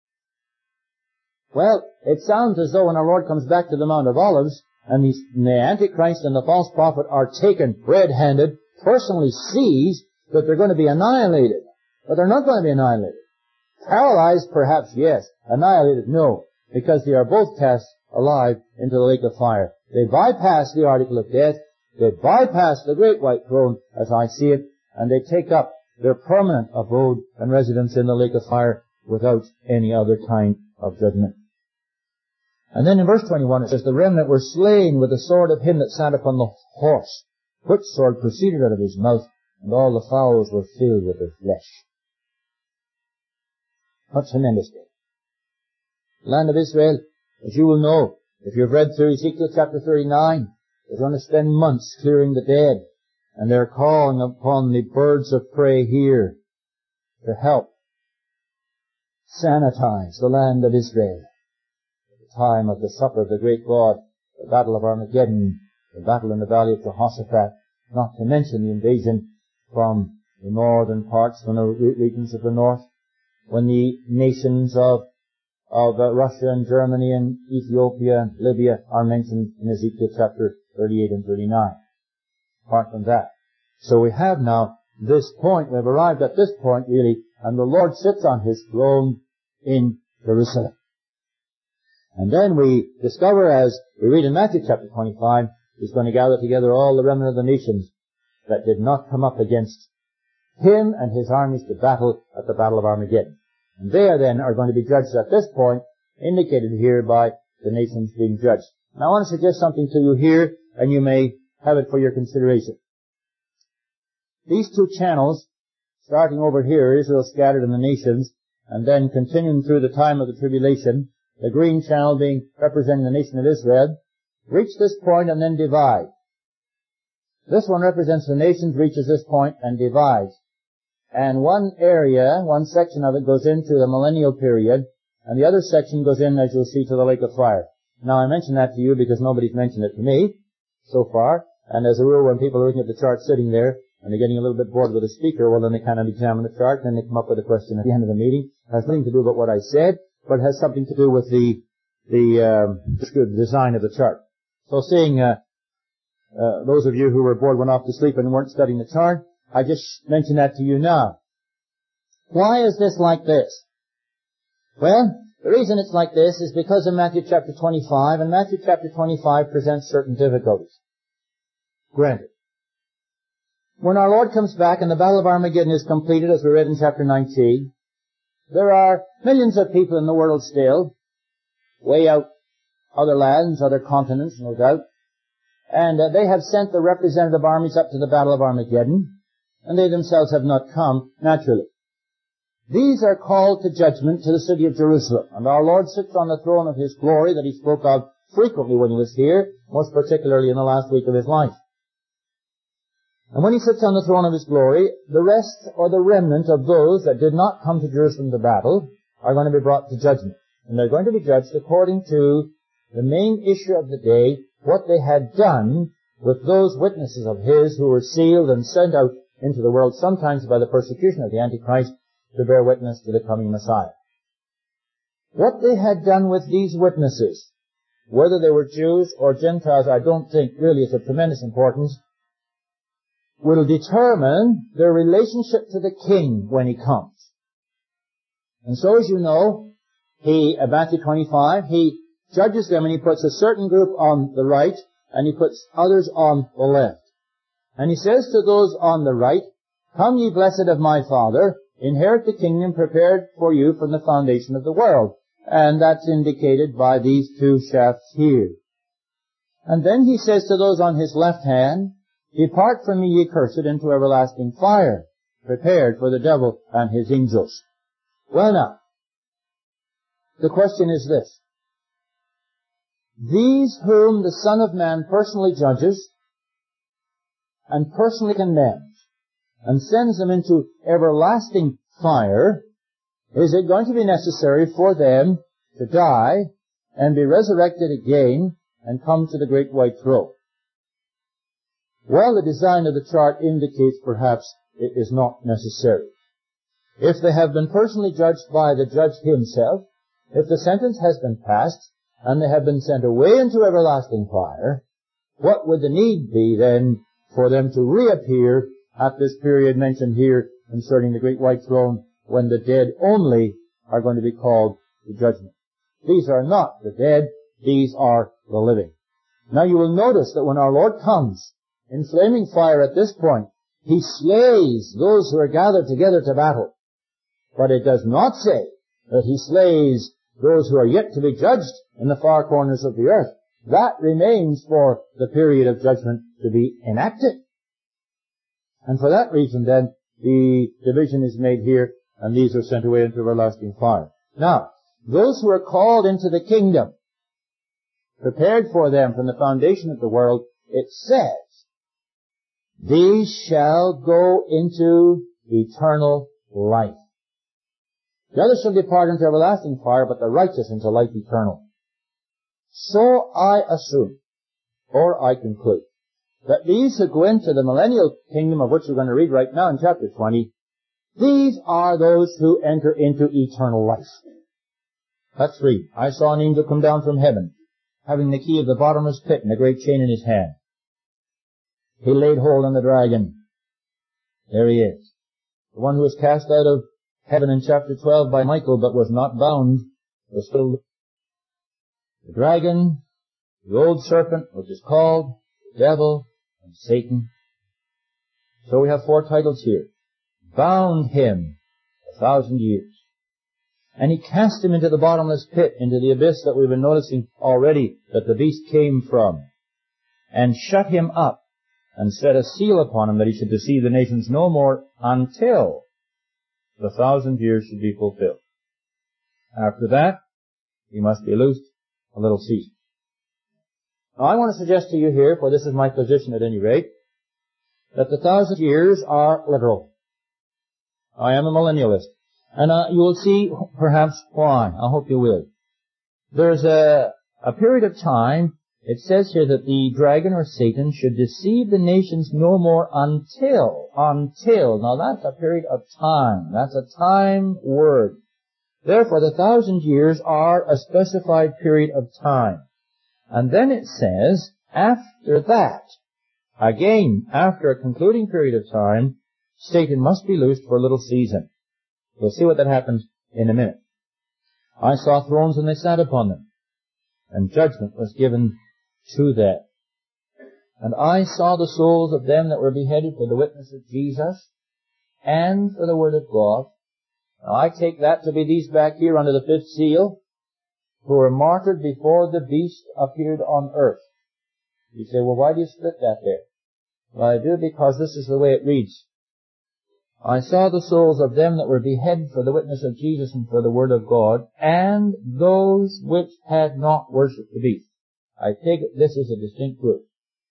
Well, it sounds as though when our Lord comes back to the Mount of Olives, and the Antichrist and the false prophet are taken red-handed, personally sees that they're going to be annihilated. But they're not going to be annihilated. Paralyzed, perhaps, yes. Annihilated, no. Because they are both cast alive into the lake of fire. They bypass the article of death. They bypass the great white throne, as I see it, and they take up their permanent abode and residence in the lake of fire without any other kind of judgment. And then in verse 21 it says, the remnant were slain with the sword of him that sat upon the horse, which sword proceeded out of his mouth, and all the fowls were filled with their flesh. What tremendous day. Land of Israel, as you will know, if you've read through Ezekiel chapter 39, they're going to spend months clearing the dead, and they're calling upon the birds of prey here to help sanitize the land of Israel. At the time of the supper of the great God, the battle of Armageddon, the battle in the valley of Jehoshaphat, not to mention the invasion from the northern parts, from the regions of the north, when the nations of Russia and Germany and Ethiopia and Libya are mentioned in Ezekiel chapter 38 and 39. Apart from that. So we have now this point, we've arrived at this point really, and the Lord sits on His throne in Jerusalem. And then we discover, as we read in Matthew chapter 25, He's going to gather together all the remnant of the nations that did not come up against Him and His armies to battle at the battle of Armageddon. And they then are going to be judged at this point, indicated here by the nations being judged. Now I want to suggest something to you here, and you may have it for your consideration. These two channels, starting over here, Israel scattered in the nations, and then continuing through the time of the tribulation, the green channel being representing the nation of Israel, reach this point and then divide. This one represents the nations, reaches this point and divides. And one area, one section of it goes into the millennial period, and the other section goes in, as you'll see, to the lake of fire. Now I mention that to you because nobody's mentioned it to me so far, and as a rule when people are looking at the chart sitting there, and they're getting a little bit bored with the speaker, well then they kind of examine the chart, and then they come up with a question at the end of the meeting. It has nothing to do with what I said, but it has something to do with the design of the chart. So seeing those of you who were bored, went off to sleep and weren't studying the chart, I just mention that to you now. Why is this like this? Well, the reason it's like this is because of Matthew chapter 25, and Matthew chapter 25 presents certain difficulties. Granted. When our Lord comes back and the battle of Armageddon is completed, as we read in chapter 19, there are millions of people in the world still, way out other lands, other continents, no doubt, and they have sent the representative armies up to the battle of Armageddon, and they themselves have not come naturally. These are called to judgment to the city of Jerusalem, and our Lord sits on the throne of His glory that He spoke of frequently when He was here, most particularly in the last week of His life. And when He sits on the throne of His glory, the rest or the remnant of those that did not come to Jerusalem to battle are going to be brought to judgment. And they're going to be judged according to the main issue of the day, what they had done with those witnesses of His who were sealed and sent out into the world, sometimes by the persecution of the Antichrist, to bear witness to the coming Messiah. What they had done with these witnesses, whether they were Jews or Gentiles, I don't think really is of tremendous importance, will determine their relationship to the King when He comes. And so, as you know, Matthew 25, He judges them and He puts a certain group on the right and He puts others on the left. And He says to those on the right, "Come ye blessed of my Father, inherit the kingdom prepared for you from the foundation of the world." And that's indicated by these two shafts here. And then He says to those on His left hand, "Depart from me, ye cursed, into everlasting fire, prepared for the devil and his angels." Well now, the question is this. These whom the Son of Man personally judges and personally condemns and sends them into everlasting fire, is it going to be necessary for them to die and be resurrected again and come to the great white throne? Well, the design of the chart indicates perhaps it is not necessary. If they have been personally judged by the judge himself, if the sentence has been passed, and they have been sent away into everlasting fire, what would the need be then for them to reappear at this period mentioned here concerning the great white throne, when the dead only are going to be called to judgment? These are not the dead, these are the living. Now you will notice that when our Lord comes in flaming fire at this point, He slays those who are gathered together to battle. But it does not say that He slays those who are yet to be judged in the far corners of the earth. That remains for the period of judgment to be enacted. And for that reason then, the division is made here, and these are sent away into everlasting fire. Now, those who are called into the kingdom, prepared for them from the foundation of the world, it says, these shall go into eternal life. The others shall depart into everlasting fire, but the righteous into life eternal. So I assume, or I conclude, that these who go into the millennial kingdom, of which we're going to read right now in chapter 20, these are those who enter into eternal life. Let's read. I saw an angel come down from heaven, having the key of the bottomless pit and a great chain in his hand. He laid hold on the dragon. There he is. The one who was cast out of heaven in chapter 12 by Michael, but was not bound, was still the dragon, the old serpent, which is called devil and Satan. So we have 4 titles here. Bound him 1,000 years. And he cast him into the bottomless pit, into the abyss that we've been noticing already that the beast came from, and shut him up, and set a seal upon him that he should deceive the nations no more until the 1,000 years should be fulfilled. After that, he must be loosed a little season. Now I want to suggest to you here, for this is my position at any rate, that the 1,000 years are literal. I am a millennialist. And you will see perhaps why. I hope you will. There's a period of time, it says here that the dragon or Satan should deceive the nations no more until. Now that's a period of time. That's a time word. Therefore the 1,000 years are a specified period of time. And then it says, after that, again, after a concluding period of time, Satan must be loosed for a little season. We'll see what that happens in a minute. I saw thrones and they sat upon them, and judgment was given to them. And I saw the souls of them that were beheaded for the witness of Jesus and for the word of God. Now I take that to be these back here under the 5th seal, who were martyred before the beast appeared on earth. You say, well, why do you split that there? Well, I do because this is the way it reads. I saw the souls of them that were beheaded for the witness of Jesus and for the word of God, and those which had not worshipped the beast. I take it this is a distinct group.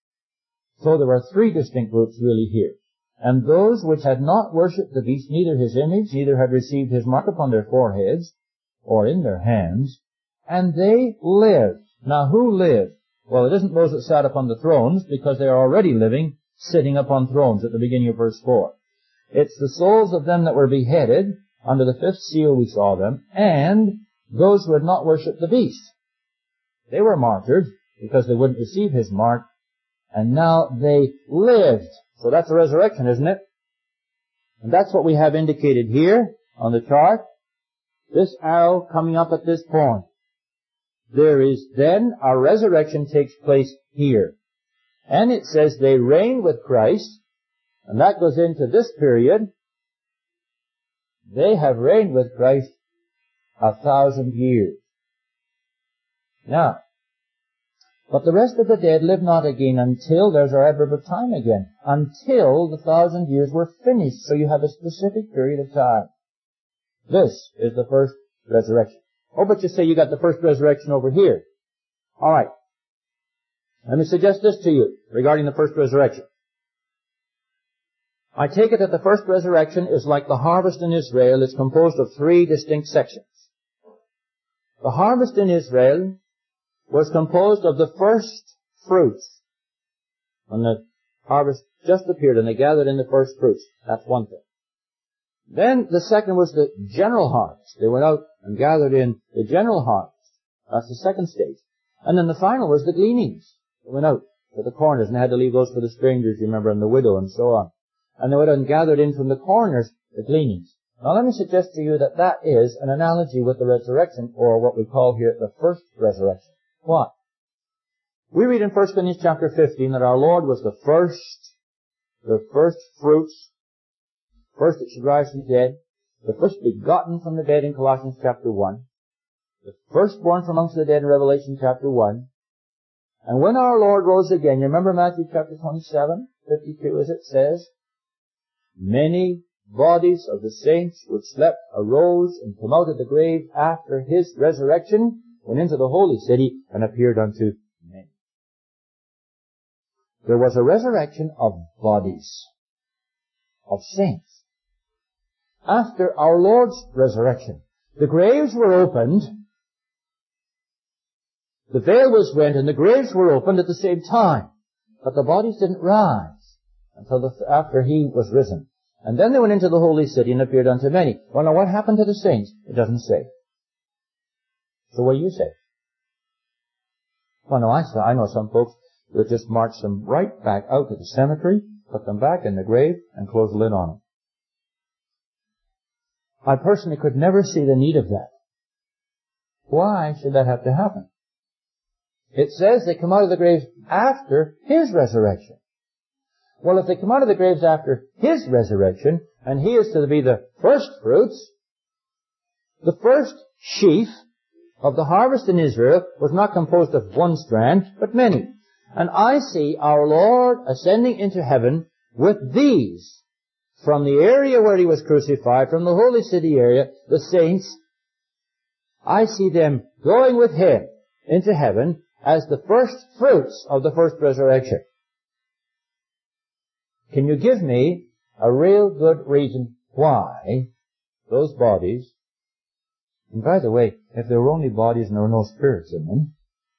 So there are 3 distinct groups really here. And those which had not worshipped the beast, neither his image, neither had received his mark upon their foreheads, or in their hands, and they lived. Now who lived? Well, it isn't those that sat upon the thrones, because they are already living, sitting upon thrones at the beginning of verse 4. It's the souls of them that were beheaded, under the 5th seal we saw them, and those who had not worshipped the beast. They were martyred, because they wouldn't receive his mark, and now they lived. So that's a resurrection, isn't it? And that's what we have indicated here on the chart. This arrow coming up at this point. There is then a resurrection takes place here. And it says they reign with Christ, and that goes into this period. They have reigned with Christ 1,000 years. Now, but the rest of the dead live not again until, there's our adverb of time again, until the 1,000 years were finished. So you have a specific period of time. This is the first resurrection. Oh, but you say you got the first resurrection over here. All right. Let me suggest this to you regarding the first resurrection. I take it that the first resurrection is like the harvest in Israel. It's composed of 3 distinct sections. The harvest in Israel was composed of the first fruits. When the harvest just appeared and they gathered in the first fruits. That's one thing. Then the second was the general harvest. They went out and gathered in the general harvest. That's the second stage. And then the final was the gleanings. They went out to the corners and they had to leave those for the strangers, you remember, and the widow and so on. And they went out and gathered in from the corners the gleanings. Now let me suggest to you that that is an analogy with the resurrection, or what we call here the first resurrection. What? We read in 1 Corinthians chapter 15 that our Lord was the first fruits, first that should rise from the dead, the first begotten from the dead in Colossians chapter 1, the firstborn from amongst the dead in Revelation chapter 1. And when our Lord rose again, you remember Matthew chapter 27, 52 as it says, many bodies of the saints which slept arose and came out of the grave after his resurrection, went into the holy city, and appeared unto many. There was a resurrection of bodies, of saints, after our Lord's resurrection. The graves were opened. The veil was rent and the graves were opened at the same time. But the bodies didn't rise until after he was risen. And then they went into the holy city and appeared unto many. Well, now what happened to the saints? It doesn't say. So what do you say? Well, no, I know some folks that just march them right back out to the cemetery, put them back in the grave, and close the lid on them. I personally could never see the need of that. Why should that have to happen? It says they come out of the graves after His resurrection. Well, if they come out of the graves after His resurrection, and He is to be the first fruits, the first sheaf of the harvest in Israel was not composed of one strand, but many. And I see our Lord ascending into heaven with these, from the area where He was crucified, from the holy city area, the saints. I see them going with Him into heaven as the first fruits of the first resurrection. Can you give me a real good reason why those bodies, and by the way, if there were only bodies and there were no spirits in them,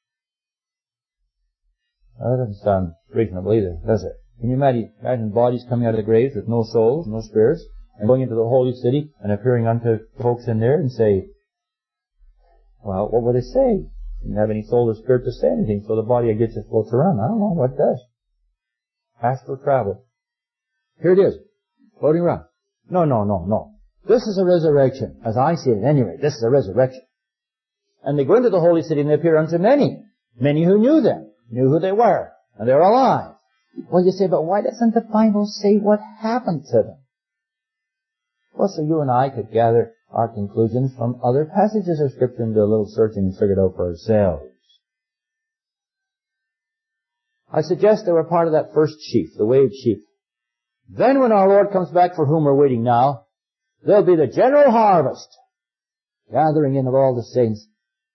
that doesn't sound reasonable either, does it? Can you imagine bodies coming out of the graves with no souls, no spirits, and going into the holy city and appearing unto folks in there and say, well, what would they say? Didn't have any soul or spirit to say anything, so the body gets it floats around. I don't know what it does. Astral travel. Here it is, floating around. No. This is a resurrection, as I see it anyway. This is a resurrection. And they go into the holy city and they appear unto many who knew them, knew who they were, and they're alive. Well, you say, but why doesn't the Bible say what happened to them? Well, so you and I could gather our conclusions from other passages of Scripture and do a little searching and figure it out for ourselves. I suggest they were part of that first sheaf, the waved sheaf. Then when our Lord comes back, for whom we're waiting now, there'll be the general harvest, gathering in of all the saints.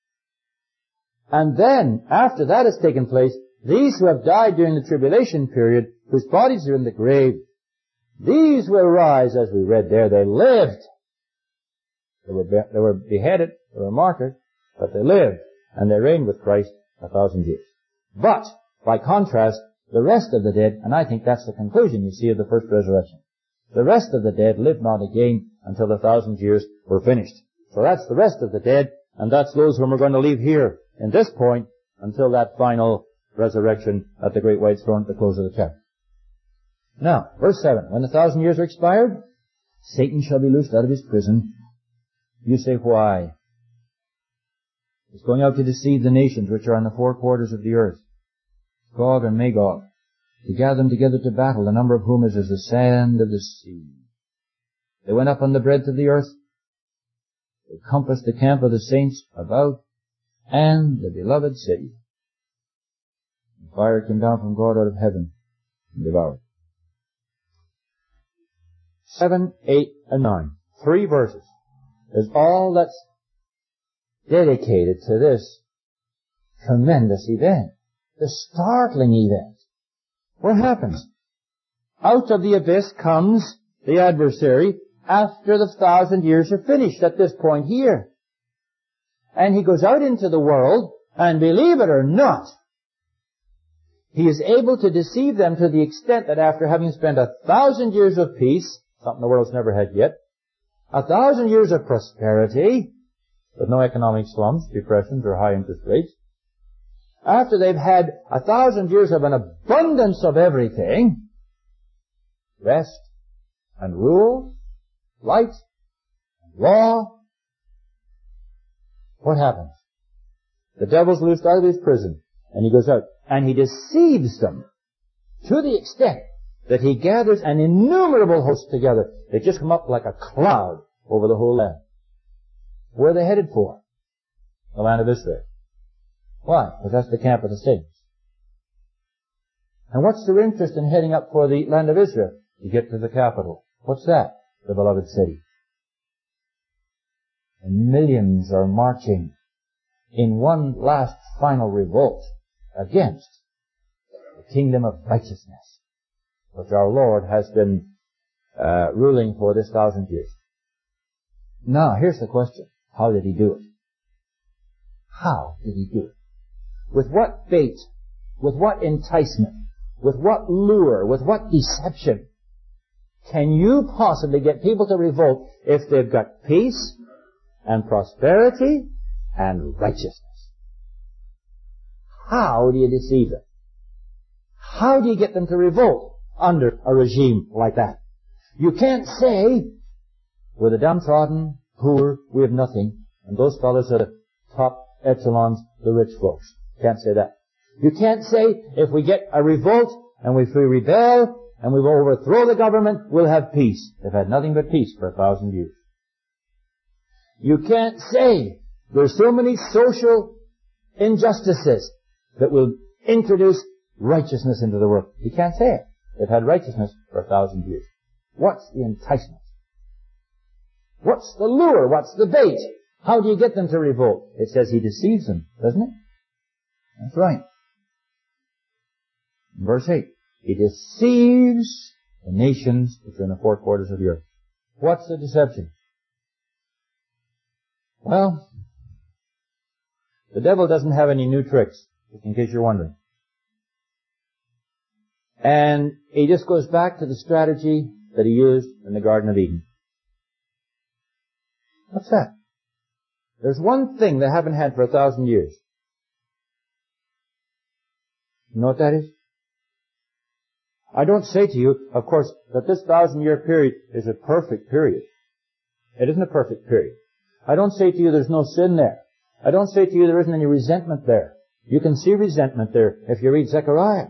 And then, after that has taken place, these who have died during the tribulation period, whose bodies are in the grave, these will rise, as we read there. They lived. They were beheaded, they were martyred, but they lived, and they reigned with Christ 1,000 years. But, by contrast, the rest of the dead, and I think that's the conclusion you see of the first resurrection, the rest of the dead lived not again until the 1,000 years were finished. So that's the rest of the dead, and that's those whom we're going to leave here in this point until that final resurrection at the great white throne at the close of the chapter. Now, verse 7. When the 1,000 years are expired, Satan shall be loosed out of his prison. You say, why? He's going out to deceive the nations which are on the four quarters of the earth, Gog and Magog, to gather them together to battle, the number of whom is as the sand of the sea. They went up on the breadth of the earth. They compassed the camp of the saints about, and the beloved city. And fire came down from God out of heaven and devoured. 7, 8, and 9. 3 verses is all that's dedicated to this tremendous event. The startling event. What happens? Out of the abyss comes the adversary after the 1,000 years are finished at this point here. And he goes out into the world, and believe it or not, he is able to deceive them to the extent that after having spent 1,000 years of peace, something the world's never had yet, 1,000 years of prosperity, with no economic slumps, depressions, or high interest rates, after they've had 1,000 years of an abundance of everything, rest and rule, light and law, what happens? The devil's loosed out of his prison, and he goes out, and he deceives them to the extent that he gathers an innumerable host together. They just come up like a cloud over the whole land. Where are they headed for? The land of Israel. Why? Because that's the camp of the saints. And what's their interest in heading up for the land of Israel? To get to the capital. What's that? The beloved city. And millions are marching in one last final revolt against the kingdom of righteousness, which our Lord has been ruling for this 1,000 years. Now, here's the question. How did he do it? How did he do it? With what bait? With what enticement? With what lure? With what deception? Can you possibly get people to revolt if they've got peace and prosperity and righteousness? How do you deceive them? How do you get them to revolt under a regime like that? You can't say, we're the downtrodden, poor, we have nothing, and those fellows are the top echelons, the rich folks. Can't say that. You can't say, if we get a revolt, and if we rebel, and we overthrow the government, we'll have peace. They've had nothing but peace for 1,000 years. You can't say, there's so many social injustices that will introduce righteousness into the world. You can't say it. They've had righteousness for 1,000 years. What's the enticement? What's the lure? What's the bait? How do you get them to revolt? It says he deceives them, doesn't it? That's right. Verse 8. He deceives the nations which are in the four quarters of the earth. What's the deception? Well, the devil doesn't have any new tricks, in case you're wondering. And he just goes back to the strategy that he used in the Garden of Eden. What's that? There's one thing they haven't had for 1,000 years. You know what that is? I don't say to you, of course, that this 1,000-year period is a perfect period. It isn't a perfect period. I don't say to you there's no sin there. I don't say to you there isn't any resentment there. You can see resentment there if you read Zechariah.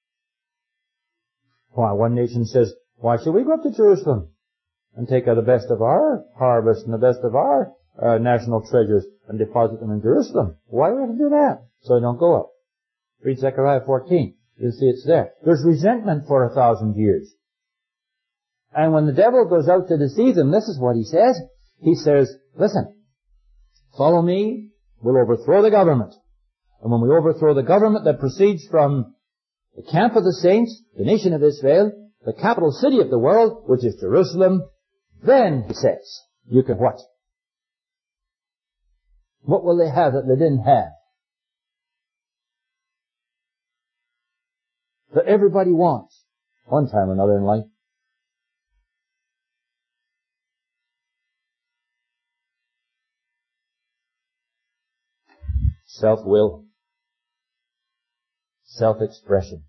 Why, one nation says, why should we go up to Jerusalem and take the best of our harvest and the best of our national treasures and deposit them in Jerusalem? Why do we have to do that? So they don't go up. Read Zechariah 14. You'll see it's there. There's resentment for 1,000 years. And when the devil goes out to deceive them, this is what he says. He says, listen, follow me, we'll overthrow the government. And when we overthrow the government that proceeds from the camp of the saints, the nation of Israel, the capital city of the world, which is Jerusalem, then, he says, you can what? What will they have that they didn't have? That everybody wants, one time or another in life. Self-will. Self-expression.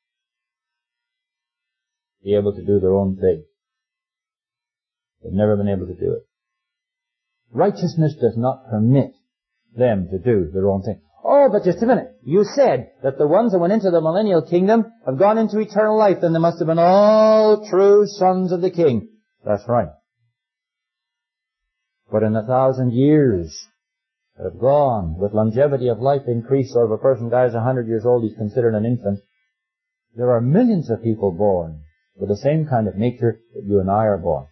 Be able to do their own thing. They've never been able to do it. Righteousness does not permit them to do their own thing. Oh, but just a minute. You said that the ones that went into the millennial kingdom have gone into eternal life, then they must have been all true sons of the King. That's right. But in 1,000 years that have gone, with longevity of life increased, so if a person dies 100 years old, he's considered an infant. There are millions of people born with the same kind of nature that you and I are born.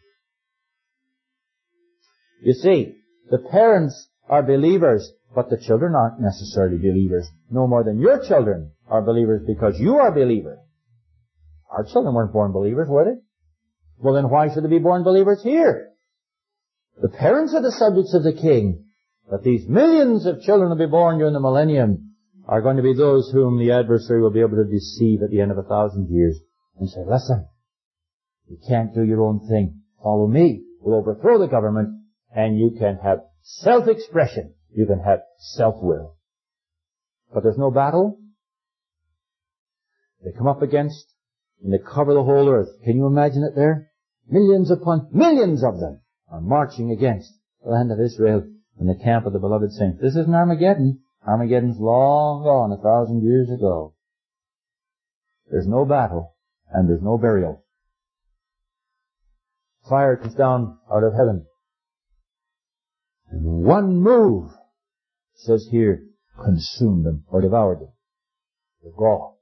You see, the parents are believers, but the children aren't necessarily believers. No more than your children are believers because you are a believer. Our children weren't born believers, were they? Well, then why should they be born believers here? The parents are the subjects of the King. But these millions of children will be born during the millennium are going to be those whom the adversary will be able to deceive at the end of 1,000 years and say, listen, you can't do your own thing. Follow me. We'll overthrow the government and you can have self-expression. You can have self-will. But there's no battle. They come up against and they cover the whole earth. Can you imagine it there? Millions upon millions of them are marching against the land of Israel in the camp of the beloved saints. This isn't Armageddon. Armageddon's long gone 1,000 years ago. There's no battle and there's no burial. Fire comes down out of heaven. And one move, says here, consumed them or devoured them. They're gone.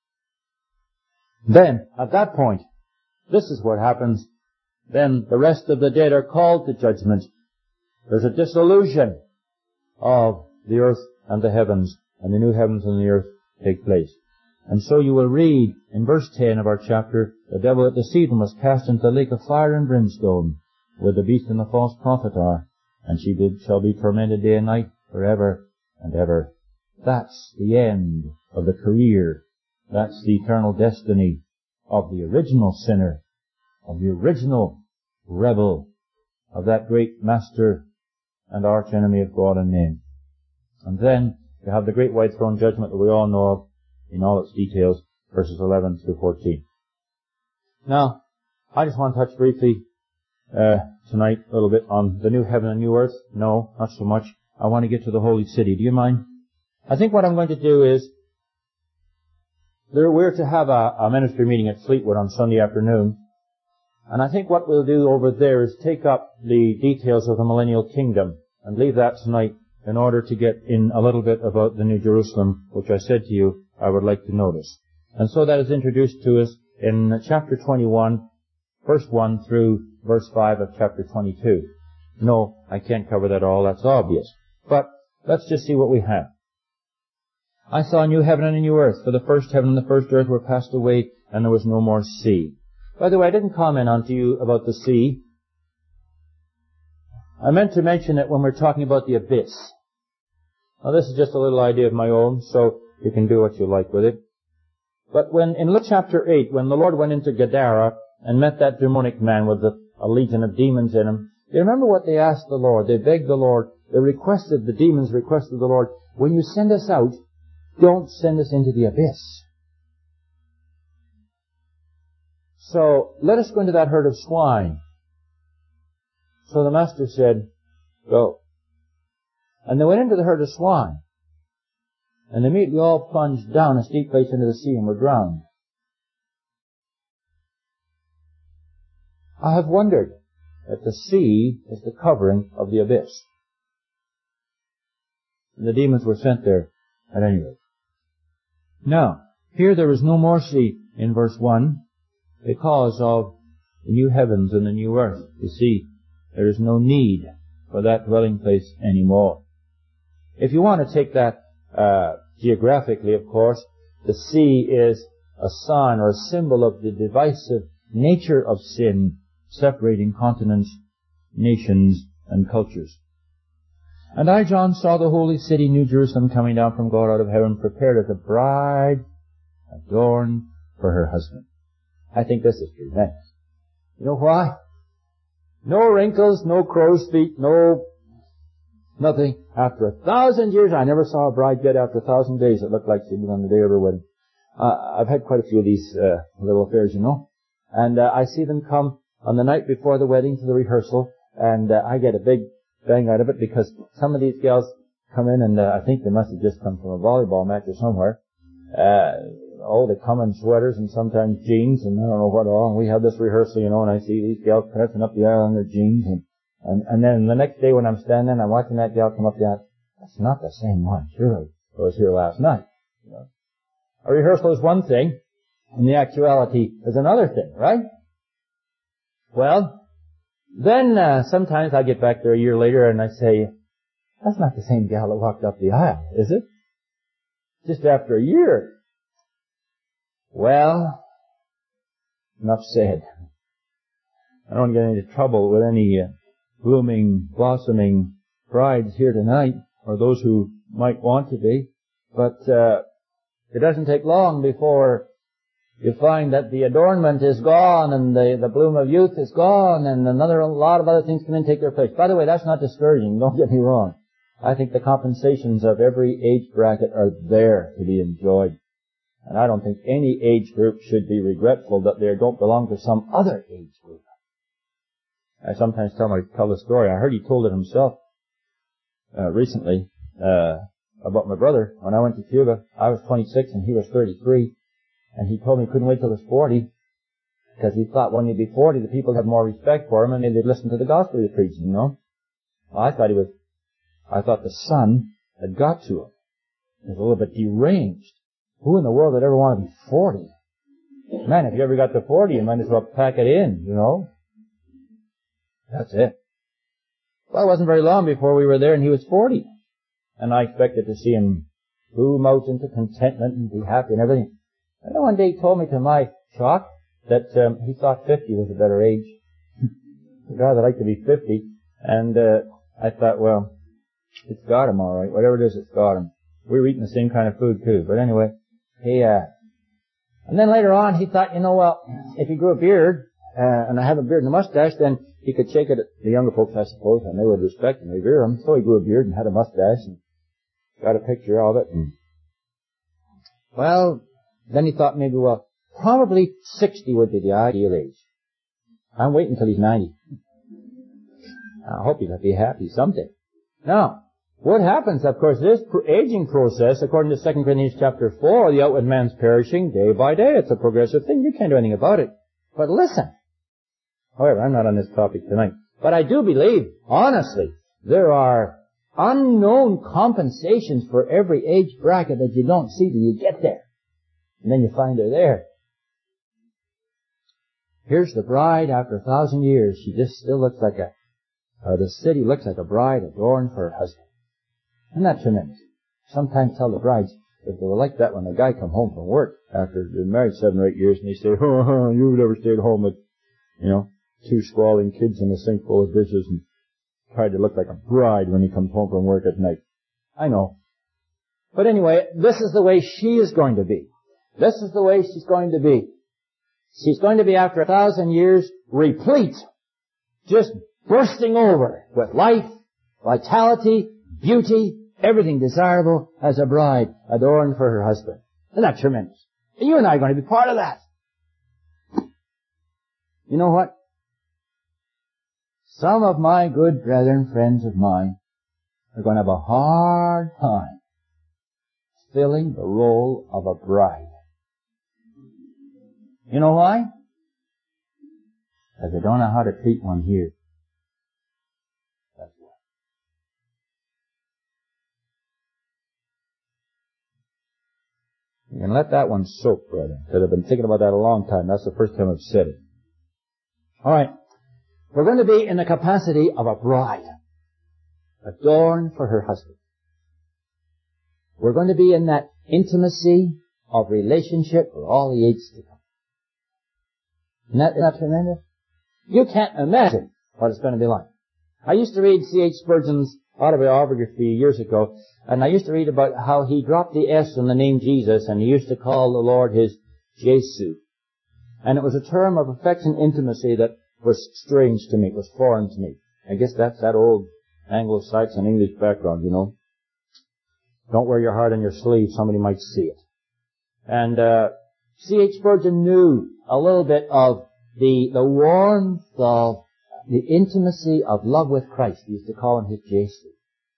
Then, at that point, this is what happens. Then the rest of the dead are called to judgment. There's a dissolution of the earth and the heavens, and the new heavens and the earth take place. And so you will read in verse 10 of our chapter, the devil that deceived them was cast into the lake of fire and brimstone, where the beast and the false prophet are, and she shall be tormented day and night forever and ever. That's the end of the career. That's the eternal destiny of the original sinner, of the original rebel, of that great master and arch enemy of God and men. And then you have the great white throne judgment that we all know of in all its details, verses 11 through 14. Now, I just want to touch briefly tonight a little bit on the new heaven and new earth. No, not so much. I want to get to the holy city. Do you mind? I think what I'm going to do is, we're to have a ministry meeting at Fleetwood on Sunday afternoon, and I think what we'll do over there is take up the details of the millennial kingdom and leave that tonight in order to get in a little bit about the New Jerusalem, which I said to you I would like to notice. And so that is introduced to us in chapter 21, verse 1 through verse 5 of chapter 22. No, I can't cover that all, that's obvious. But let's just see what we have. I saw a new heaven and a new earth, for the first heaven and the first earth were passed away, and there was no more sea. By the way, I didn't comment on to you about the sea. I meant to mention it when we're talking about the abyss. Now this is just a little idea of my own, so you can do what you like with it. But when, in Luke chapter 8, when the Lord went into Gadara and met that demonic man with a legion of demons in him, do you remember what they asked the Lord? They begged the Lord, the demons requested the Lord, when you send us out, don't send us into the abyss. So, let us go into that herd of swine. So the master said, go. And they went into the herd of swine. And immediately all plunged down a steep place into the sea and were drowned. I have wondered if the sea is the covering of the abyss. And the demons were sent there at any rate. Now, here there is no more sea in verse 1 because of the new heavens and the new earth. You see, there is no need for that dwelling place anymore. If you want to take that geographically, of course, the sea is a sign or a symbol of the divisive nature of sin, separating continents, nations, and cultures. And I, John, saw the holy city, New Jerusalem, coming down from God out of heaven, prepared as a bride adorned for her husband. I think this is tremendous. You know why? No wrinkles, no crow's feet, nothing. After 1,000 years, I never saw a bride yet after 1,000 days. It looked like she was on the day of her wedding. I've had quite a few of these little affairs, you know. And I see them come on the night before the wedding to the rehearsal, and I get a big bang out of it because some of these gals come in and I think they must have just come from a volleyball match or somewhere. They come in sweaters and sometimes jeans and I don't know what all. And we have this rehearsal, you know, and I see these gals pressing up the aisle in their jeans and then the next day when I'm standing, I'm watching that gal come up the aisle. That's not the same one, surely. I was here last night. You know. A rehearsal is one thing, and the actuality is another thing, right? Well, then sometimes I get back there a year later and I say, that's not the same gal that walked up the aisle, is it? Just after a year. Well, enough said. I don't get into trouble with any blooming, blossoming brides here tonight, or those who might want to be, but it doesn't take long before you find that the adornment is gone and the bloom of youth is gone and a lot of other things come in and take their place. By the way, that's not discouraging, don't get me wrong. I think the compensations of every age bracket are there to be enjoyed. And I don't think any age group should be regretful that they don't belong to some other age group. I sometimes tell the story. I heard he told it himself recently about my brother. When I went to Cuba, I was 26 and he was 33. And he told me he couldn't wait till he was 40 because he thought when he'd be 40, the people had more respect for him and they'd listen to the gospel he was preaching, you know. Well, I thought the sun had got to him. He was a little bit deranged. Who in the world would ever want to be 40? Man, if you ever got to 40, you might as well pack it in, you know. That's it. Well, it wasn't very long before we were there and he was 40. And I expected to see him bloom out into contentment and be happy and everything. And then one day he told me to my shock that he thought 50 was a better age. He'd rather like to be 50. And I thought, well, it's got him all right. Whatever it is, it's got him. We were eating the same kind of food too. But anyway, and then later on he thought, well, if he grew a beard, and I have a beard and a mustache, then he could shake it at the younger folks, I suppose, and they would respect and revere him. So he grew a beard and had a mustache and got a picture of it. And, well, then he thought maybe, probably 60 would be the ideal age. I'm waiting until he's 90. I hope he'll be happy someday. Now, what happens, of course, this aging process, according to 2 Corinthians chapter 4, the outward man's perishing day by day. It's a progressive thing. You can't do anything about it. But listen. However, I'm not on this topic tonight. But I do believe, honestly, there are unknown compensations for every age bracket that you don't see till you get there. And then you find her there. Here's the bride after 1,000 years. She just still looks like the city looks like a bride adorned for her husband. Isn't that tremendous? Sometimes tell the brides that they were like that when the guy come home from work after they've been married 7 or 8 years, and they say, you've never stayed home with, 2 squalling kids and a sink full of dishes and tried to look like a bride when he comes home from work at night. I know. But anyway, this is the way she is going to be. This is the way she's going to be. She's going to be, after 1,000 years, replete, just bursting over with life, vitality, beauty, everything desirable as a bride adorned for her husband. Isn't that tremendous? And you and I are going to be part of that. You know what? Some of my good brethren, friends of mine, are going to have a hard time filling the role of a bride. You know why? Because they don't know how to treat one here. That's why. You can let that one soak, brother. Because I've been thinking about that a long time. That's the first time I've said it. All right. We're going to be in the capacity of a bride, adorned for her husband. We're going to be in that intimacy of relationship for all the ages to come. Isn't that tremendous? You can't imagine what it's going to be like. I used to read C.H. Spurgeon's autobiography years ago, and I used to read about how he dropped the S in the name Jesus, and he used to call the Lord his Jesu. And it was a term of affection, intimacy that was strange to me. It was foreign to me. I guess that's that old Anglo-Saxon English background, Don't wear your heart on your sleeve. Somebody might see it. And C.H. Spurgeon knew a little bit of the warmth of the intimacy of love with Christ. He used to call him his Jesu.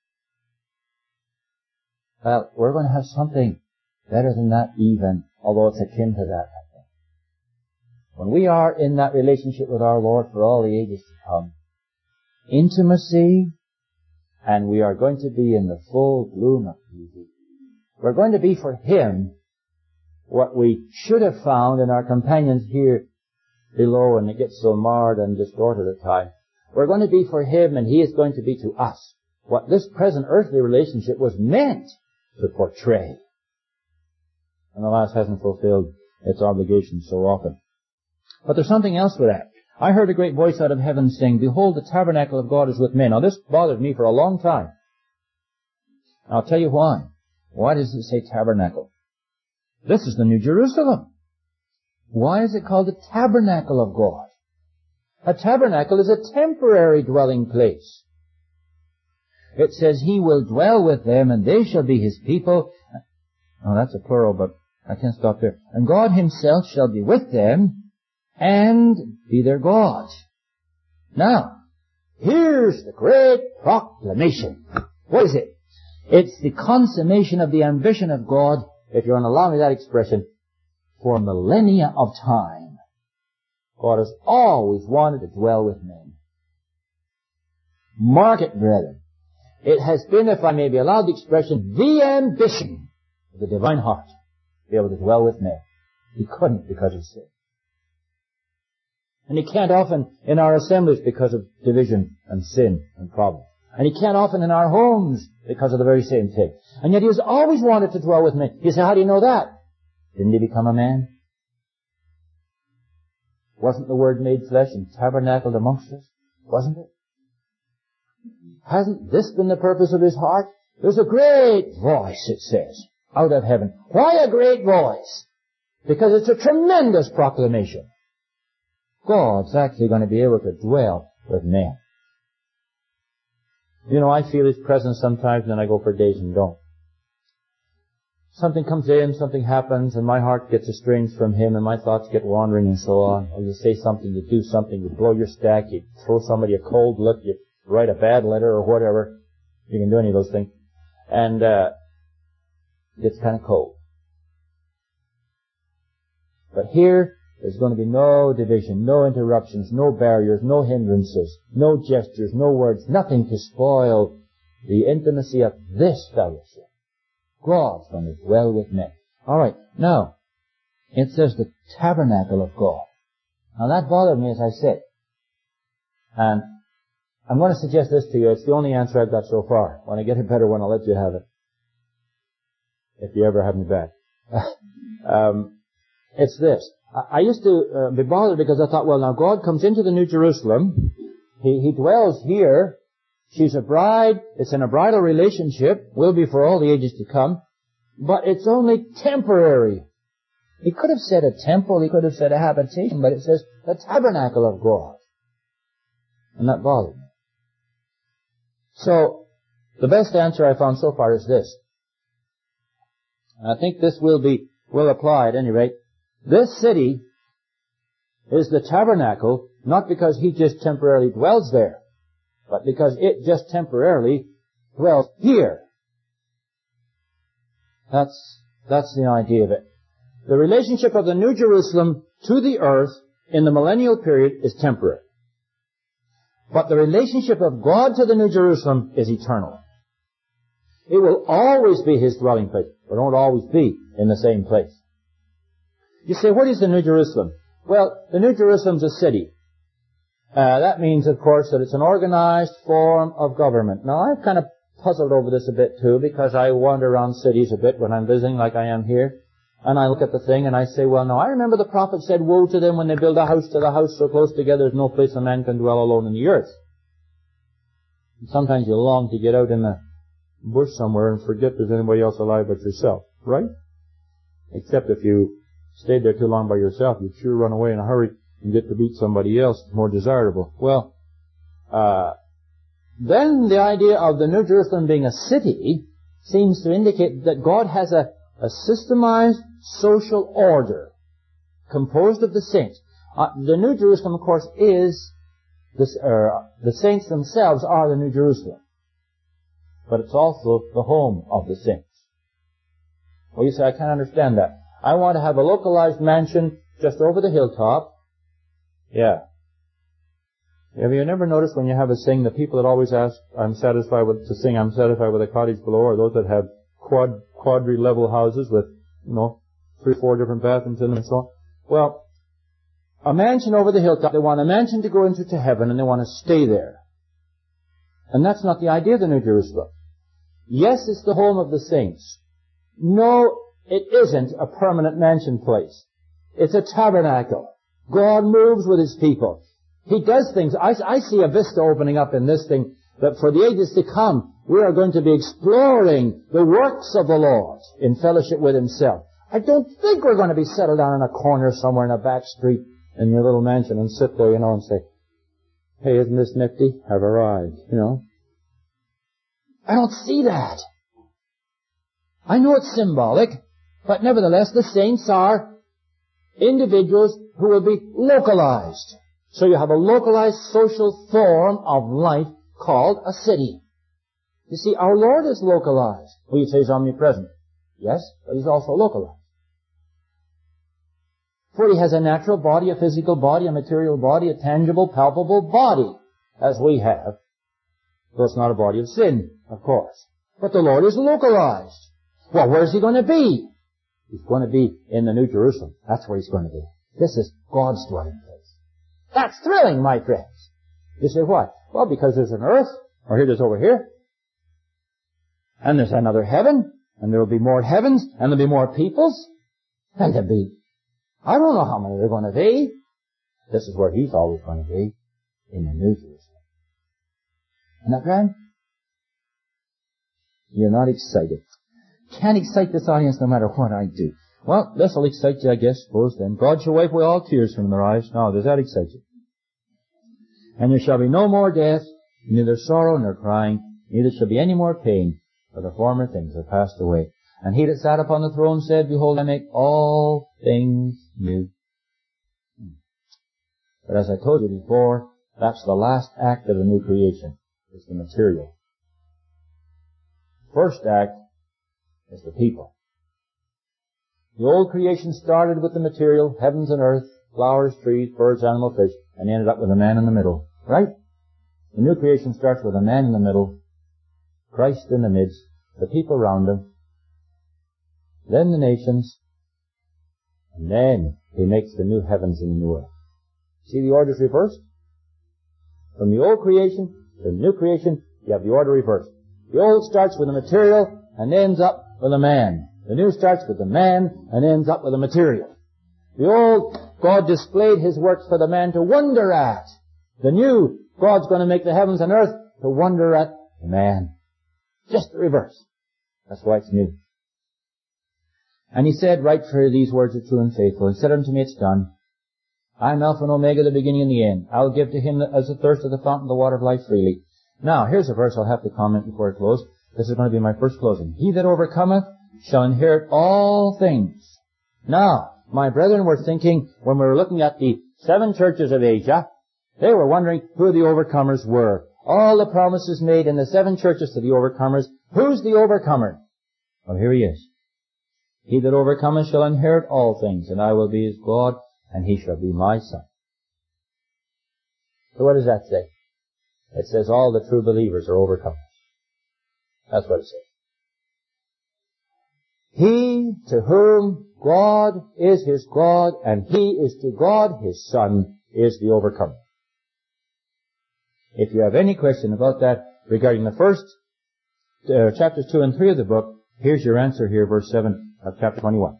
Well, we're going to have something better than that even, although it's akin to that, I think. When we are in that relationship with our Lord for all the ages to come, intimacy, and we are going to be in the full bloom of beauty. We're going to be for Him what we should have found in our companions here below, and it gets so marred and distorted at times. We're going to be for Him, and He is going to be to us what this present earthly relationship was meant to portray. And alas, hasn't fulfilled its obligations so often. But there's something else with that. I heard a great voice out of heaven saying, "Behold, the tabernacle of God is with men." Now this bothered me for a long time. I'll tell you why. Why does it say tabernacle? This is the New Jerusalem. Why is it called the tabernacle of God? A tabernacle is a temporary dwelling place. It says, "He will dwell with them, and they shall be His people." Oh, that's a plural, but I can't stop there. "And God Himself shall be with them, and be their God." Now, here's the great proclamation. What is it? It's the consummation of the ambition of God, if you're going to allow me that expression, for millennia of time. God has always wanted to dwell with men. Mark it, brethren. It has been, if I may be allowed the expression, the ambition of the divine heart to be able to dwell with men. He couldn't because of sin. And He can't often in our assemblies because of division and sin and problems. And He can't often in our homes because of the very same thing. And yet He has always wanted to dwell with men. You say, how do you know that? Didn't He become a man? Wasn't the Word made flesh and tabernacled amongst us? Wasn't it? Hasn't this been the purpose of his heart? There's a great voice, it says, out of heaven. Why a great voice? Because it's a tremendous proclamation. God's actually going to be able to dwell with men. You know, I feel His presence sometimes, and then I go for days and don't. Something comes in, something happens, and my heart gets estranged from Him, and my thoughts get wandering and so on. Or you say something, you do something, you blow your stack, you throw somebody a cold look, you write a bad letter or whatever. You can do any of those things. And it's kind of cold. But here, there's going to be no division, no interruptions, no barriers, no hindrances, no gestures, no words, nothing to spoil the intimacy of this fellowship. God's going to dwell with men. All right. Now, it says the tabernacle of God. Now that bothered me, as I said. And I'm going to suggest this to you. It's the only answer I've got so far. When I get a better one, I'll let you have it. If you ever have me back. It's this. I used to be bothered because I thought, well, now God comes into the New Jerusalem. He dwells here. She's a bride. It's in a bridal relationship. Will be for all the ages to come. But it's only temporary. He could have said a temple. He could have said a habitation. But it says the tabernacle of God. And that bothered me. So, the best answer I found so far is this. I think this will apply at any rate. This city is the tabernacle, not because He just temporarily dwells there, but because it just temporarily dwells here. That's the idea of it. The relationship of the New Jerusalem to the earth in the millennial period is temporary. But the relationship of God to the New Jerusalem is eternal. It will always be His dwelling place, but it won't always be in the same place. You say, what is the New Jerusalem? Well, the New Jerusalem's a city. That means, of course, that it's an organized form of government. Now, I've kind of puzzled over this a bit, too, because I wander around cities a bit when I'm visiting, like I am here. And I look at the thing and I say, well, now, I remember the prophet said, woe to them when they build a house to the house so close together there's no place a man can dwell alone in the earth. And sometimes you long to get out in the bush somewhere and forget there's anybody else alive but yourself, right? Except if you stayed there too long by yourself, you'd sure run away in a hurry and get to beat somebody else more desirable. Well, then the idea of the New Jerusalem being a city seems to indicate that God has a systemized social order composed of the saints. The New Jerusalem, of course, is the saints themselves are the New Jerusalem. But it's also the home of the saints. Well, you say, I can't understand that. I want to have a localized mansion just over the hilltop. Yeah. Have you never noticed when you have a sing, the people that always ask, I'm satisfied with a cottage below, or those that have quadri-level houses with, 3 or 4 different bathrooms in them and so on? Well, a mansion over the hilltop, they want a mansion to go into to heaven and they want to stay there. And that's not the idea of the New Jerusalem. Yes, it's the home of the saints. No, it isn't a permanent mansion place. It's a tabernacle. God moves with His people. He does things. I see a vista opening up in this thing that for the ages to come, we are going to be exploring the works of the Lord in fellowship with Himself. I don't think we're going to be settled down in a corner somewhere in a back street in your little mansion and sit there, and say, hey, isn't this nifty? Have arrived, I don't see that. I know it's symbolic, but nevertheless, the saints are individuals who will be localized. So you have a localized social form of life called a city. You see, our Lord is localized. Well, you say He's omnipresent. Yes, but He's also localized. For He has a natural body, a physical body, a material body, a tangible, palpable body, as we have. Though it's not a body of sin, of course. But the Lord is localized. Well, where's He going to be? He's going to be in the New Jerusalem. That's where He's going to be. This is God's dwelling place. That's thrilling, my friends. You say, why? Well, because there's an earth, or here it is over here. And there's another heaven, and there will be more heavens, and there'll be more peoples. And there'll be, I don't know how many there are going to be. This is where He's always going to be, in the New Jerusalem. Isn't that grand? You're not excited. Can't excite this audience no matter what I do. Well, this will excite you, I guess, suppose then. God shall wipe away all tears from their eyes. Now, does that excite you? And there shall be no more death, neither sorrow nor crying, neither shall be any more pain, for the former things are passed away. And he that sat upon the throne said, Behold, I make all things new. But as I told you before, that's the last act of the new creation. It's the material. First act is the people. The old creation started with the material, heavens and earth, flowers, trees, birds, animal, fish, and ended up with a man in the middle. Right? The new creation starts with a man in the middle, Christ in the midst, the people around him, then the nations, and then he makes the new heavens and the new earth. See the order's reversed? From the old creation to the new creation, you have the order reversed. The old starts with the material and ends up with a man. The new starts with the man and ends up with the material. The old, God displayed his works for the man to wonder at. The new, God's going to make the heavens and earth to wonder at the man. Just the reverse. That's why it's new. And he said, Write, for these words are true and faithful. He said unto me, It's done. I am Alpha and Omega, the beginning and the end. I will give to him that as the thirst of the fountain the water of life freely. Now, here's a verse I'll have to comment before I close. This is going to be my first closing. He that overcometh shall inherit all things. Now, my brethren were thinking, when we were looking at the 7 churches of Asia, they were wondering who the overcomers were. All the promises made in the 7 churches to the overcomers. Who's the overcomer? Well, here he is. He that overcometh shall inherit all things, and I will be his God, and he shall be my son. So what does that say? It says all the true believers are overcomers. That's what it says. He to whom God is his God, and he is to God his son, is the overcomer. If you have any question about that regarding the first chapters 2 and 3 of the book, here's your answer here, verse 7 of chapter 21.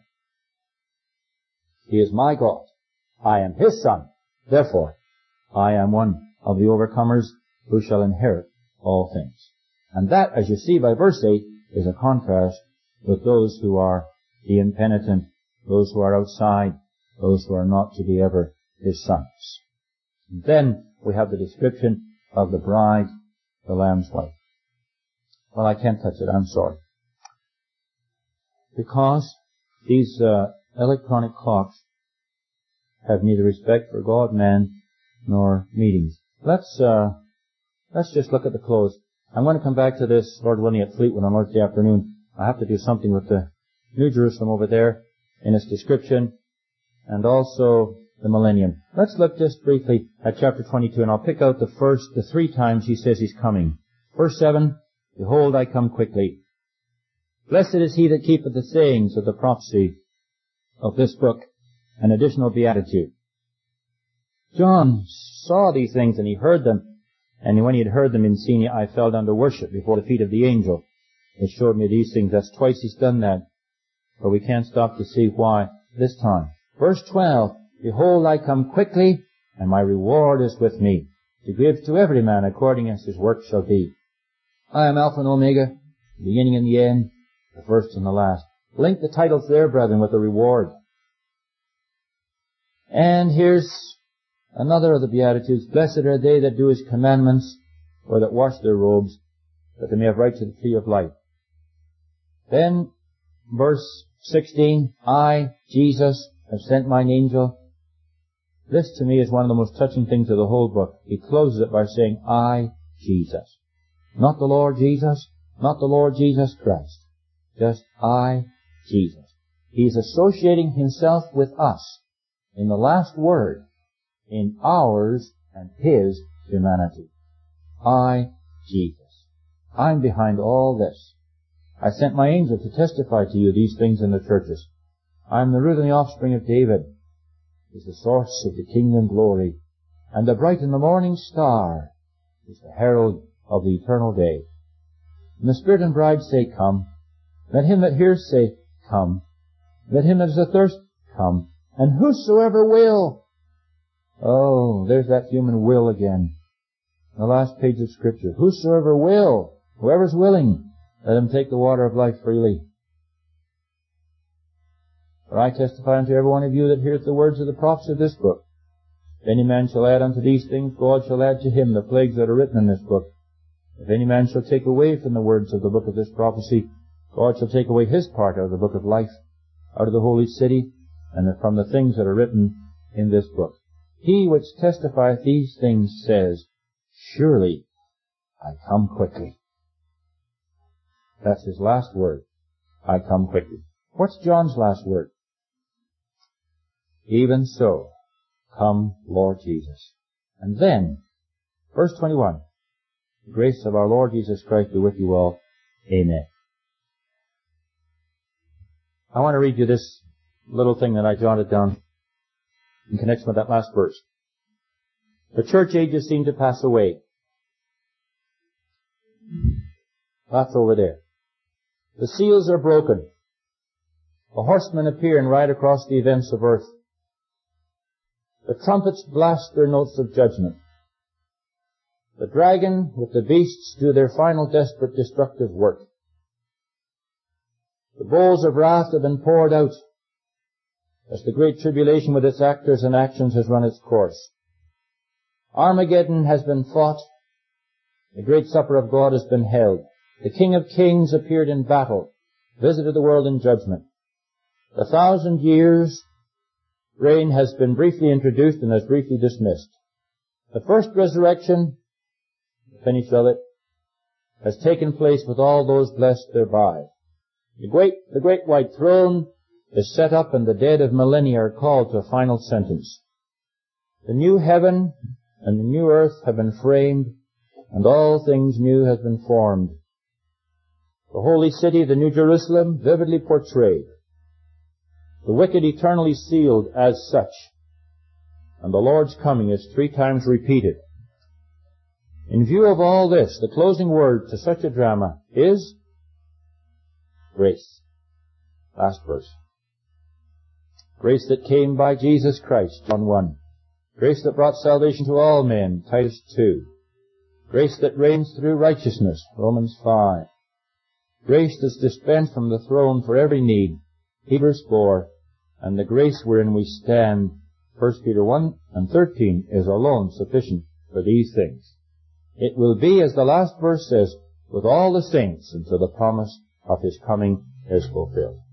He is my God. I am his son. Therefore, I am one of the overcomers who shall inherit all things. And that, as you see by verse 8, is a contrast with those who are the impenitent, those who are outside, those who are not to be ever his sons. And then we have the description of the bride, the Lamb's wife. Well, I can't touch it. I'm sorry. Because these electronic clocks have neither respect for God, man, nor meetings. Let's just look at the close. I'm going to come back to this, Lord willing, at Fleetwood on Lord's Day afternoon. I have to do something with the New Jerusalem over there in its description, and also the millennium. Let's look just briefly at chapter 22, and I'll pick out the 3 times he says he's coming. Verse 7, Behold, I come quickly. Blessed is he that keepeth the sayings of the prophecy of this book, an additional beatitude. John saw these things and he heard them, and when he had heard them in seen, I fell down to worship before the feet of the angel. It showed me these things. That's twice he's done that. But we can't stop to see why this time. Verse 12, Behold, I come quickly, and my reward is with me, to give to every man according as his work shall be. I am Alpha and Omega, the beginning and the end, the first and the last. Link the titles there, brethren, with the reward. And here's another of the Beatitudes. Blessed are they that do his commandments, or that wash their robes, that they may have right to the tree of life. Then, verse 16, I, Jesus, have sent mine angel. This to me is one of the most touching things of the whole book. He closes it by saying, I, Jesus. Not the Lord Jesus, not the Lord Jesus Christ. Just I, Jesus. He's associating himself with us in the last word, in ours and his humanity. I, Jesus. I'm behind all this. I sent my angel to testify to you these things in the churches. I am the root and the offspring of David, is the source of the kingdom glory, and the bright and the morning star is the herald of the eternal day. And the Spirit and bride say, Come. Let him that hears say, Come. Let him that is athirst, come. And whosoever will. Oh, there's that human will again. The last page of Scripture. Whosoever will, whoever's willing, let him take the water of life freely. For I testify unto every one of you that heareth the words of the prophets of this book. If any man shall add unto these things, God shall add to him the plagues that are written in this book. If any man shall take away from the words of the book of this prophecy, God shall take away his part out of the book of life, out of the holy city, and from the things that are written in this book. He which testifieth these things says, Surely I come quickly. That's his last word. I come quickly. What's John's last word? Even so, come, Lord Jesus. And then, verse 21, the grace of our Lord Jesus Christ be with you all. Amen. I want to read you this little thing that I jotted down in connection with that last verse. The church ages seem to pass away. That's over there. The seals are broken. The horsemen appear and ride across the events of earth. The trumpets blast their notes of judgment. The dragon with the beasts do their final desperate destructive work. The bowls of wrath have been poured out as the great tribulation with its actors and actions has run its course. Armageddon has been fought. The great supper of God has been held. The King of Kings appeared in battle, visited the world in judgment. The 1,000 years reign has been briefly introduced and as briefly dismissed. The first resurrection, the finish of it, has taken place with all those blessed thereby. The great white throne is set up and the dead of millennia are called to a final sentence. The new heaven and the new earth have been framed and all things new have been formed. The holy city, the New Jerusalem, vividly portrayed. The wicked eternally sealed as such. And the Lord's coming is 3 times repeated. In view of all this, the closing word to such a drama is grace. Last verse. Grace that came by Jesus Christ, John 1. Grace that brought salvation to all men, Titus 2. Grace that reigns through righteousness, Romans 5. Grace that's dispensed from the throne for every need, Hebrews 4. And the grace wherein we stand, 1 Peter 1 and 13, is alone sufficient for these things. It will be, as the last verse says, with all the saints until the promise of his coming is fulfilled.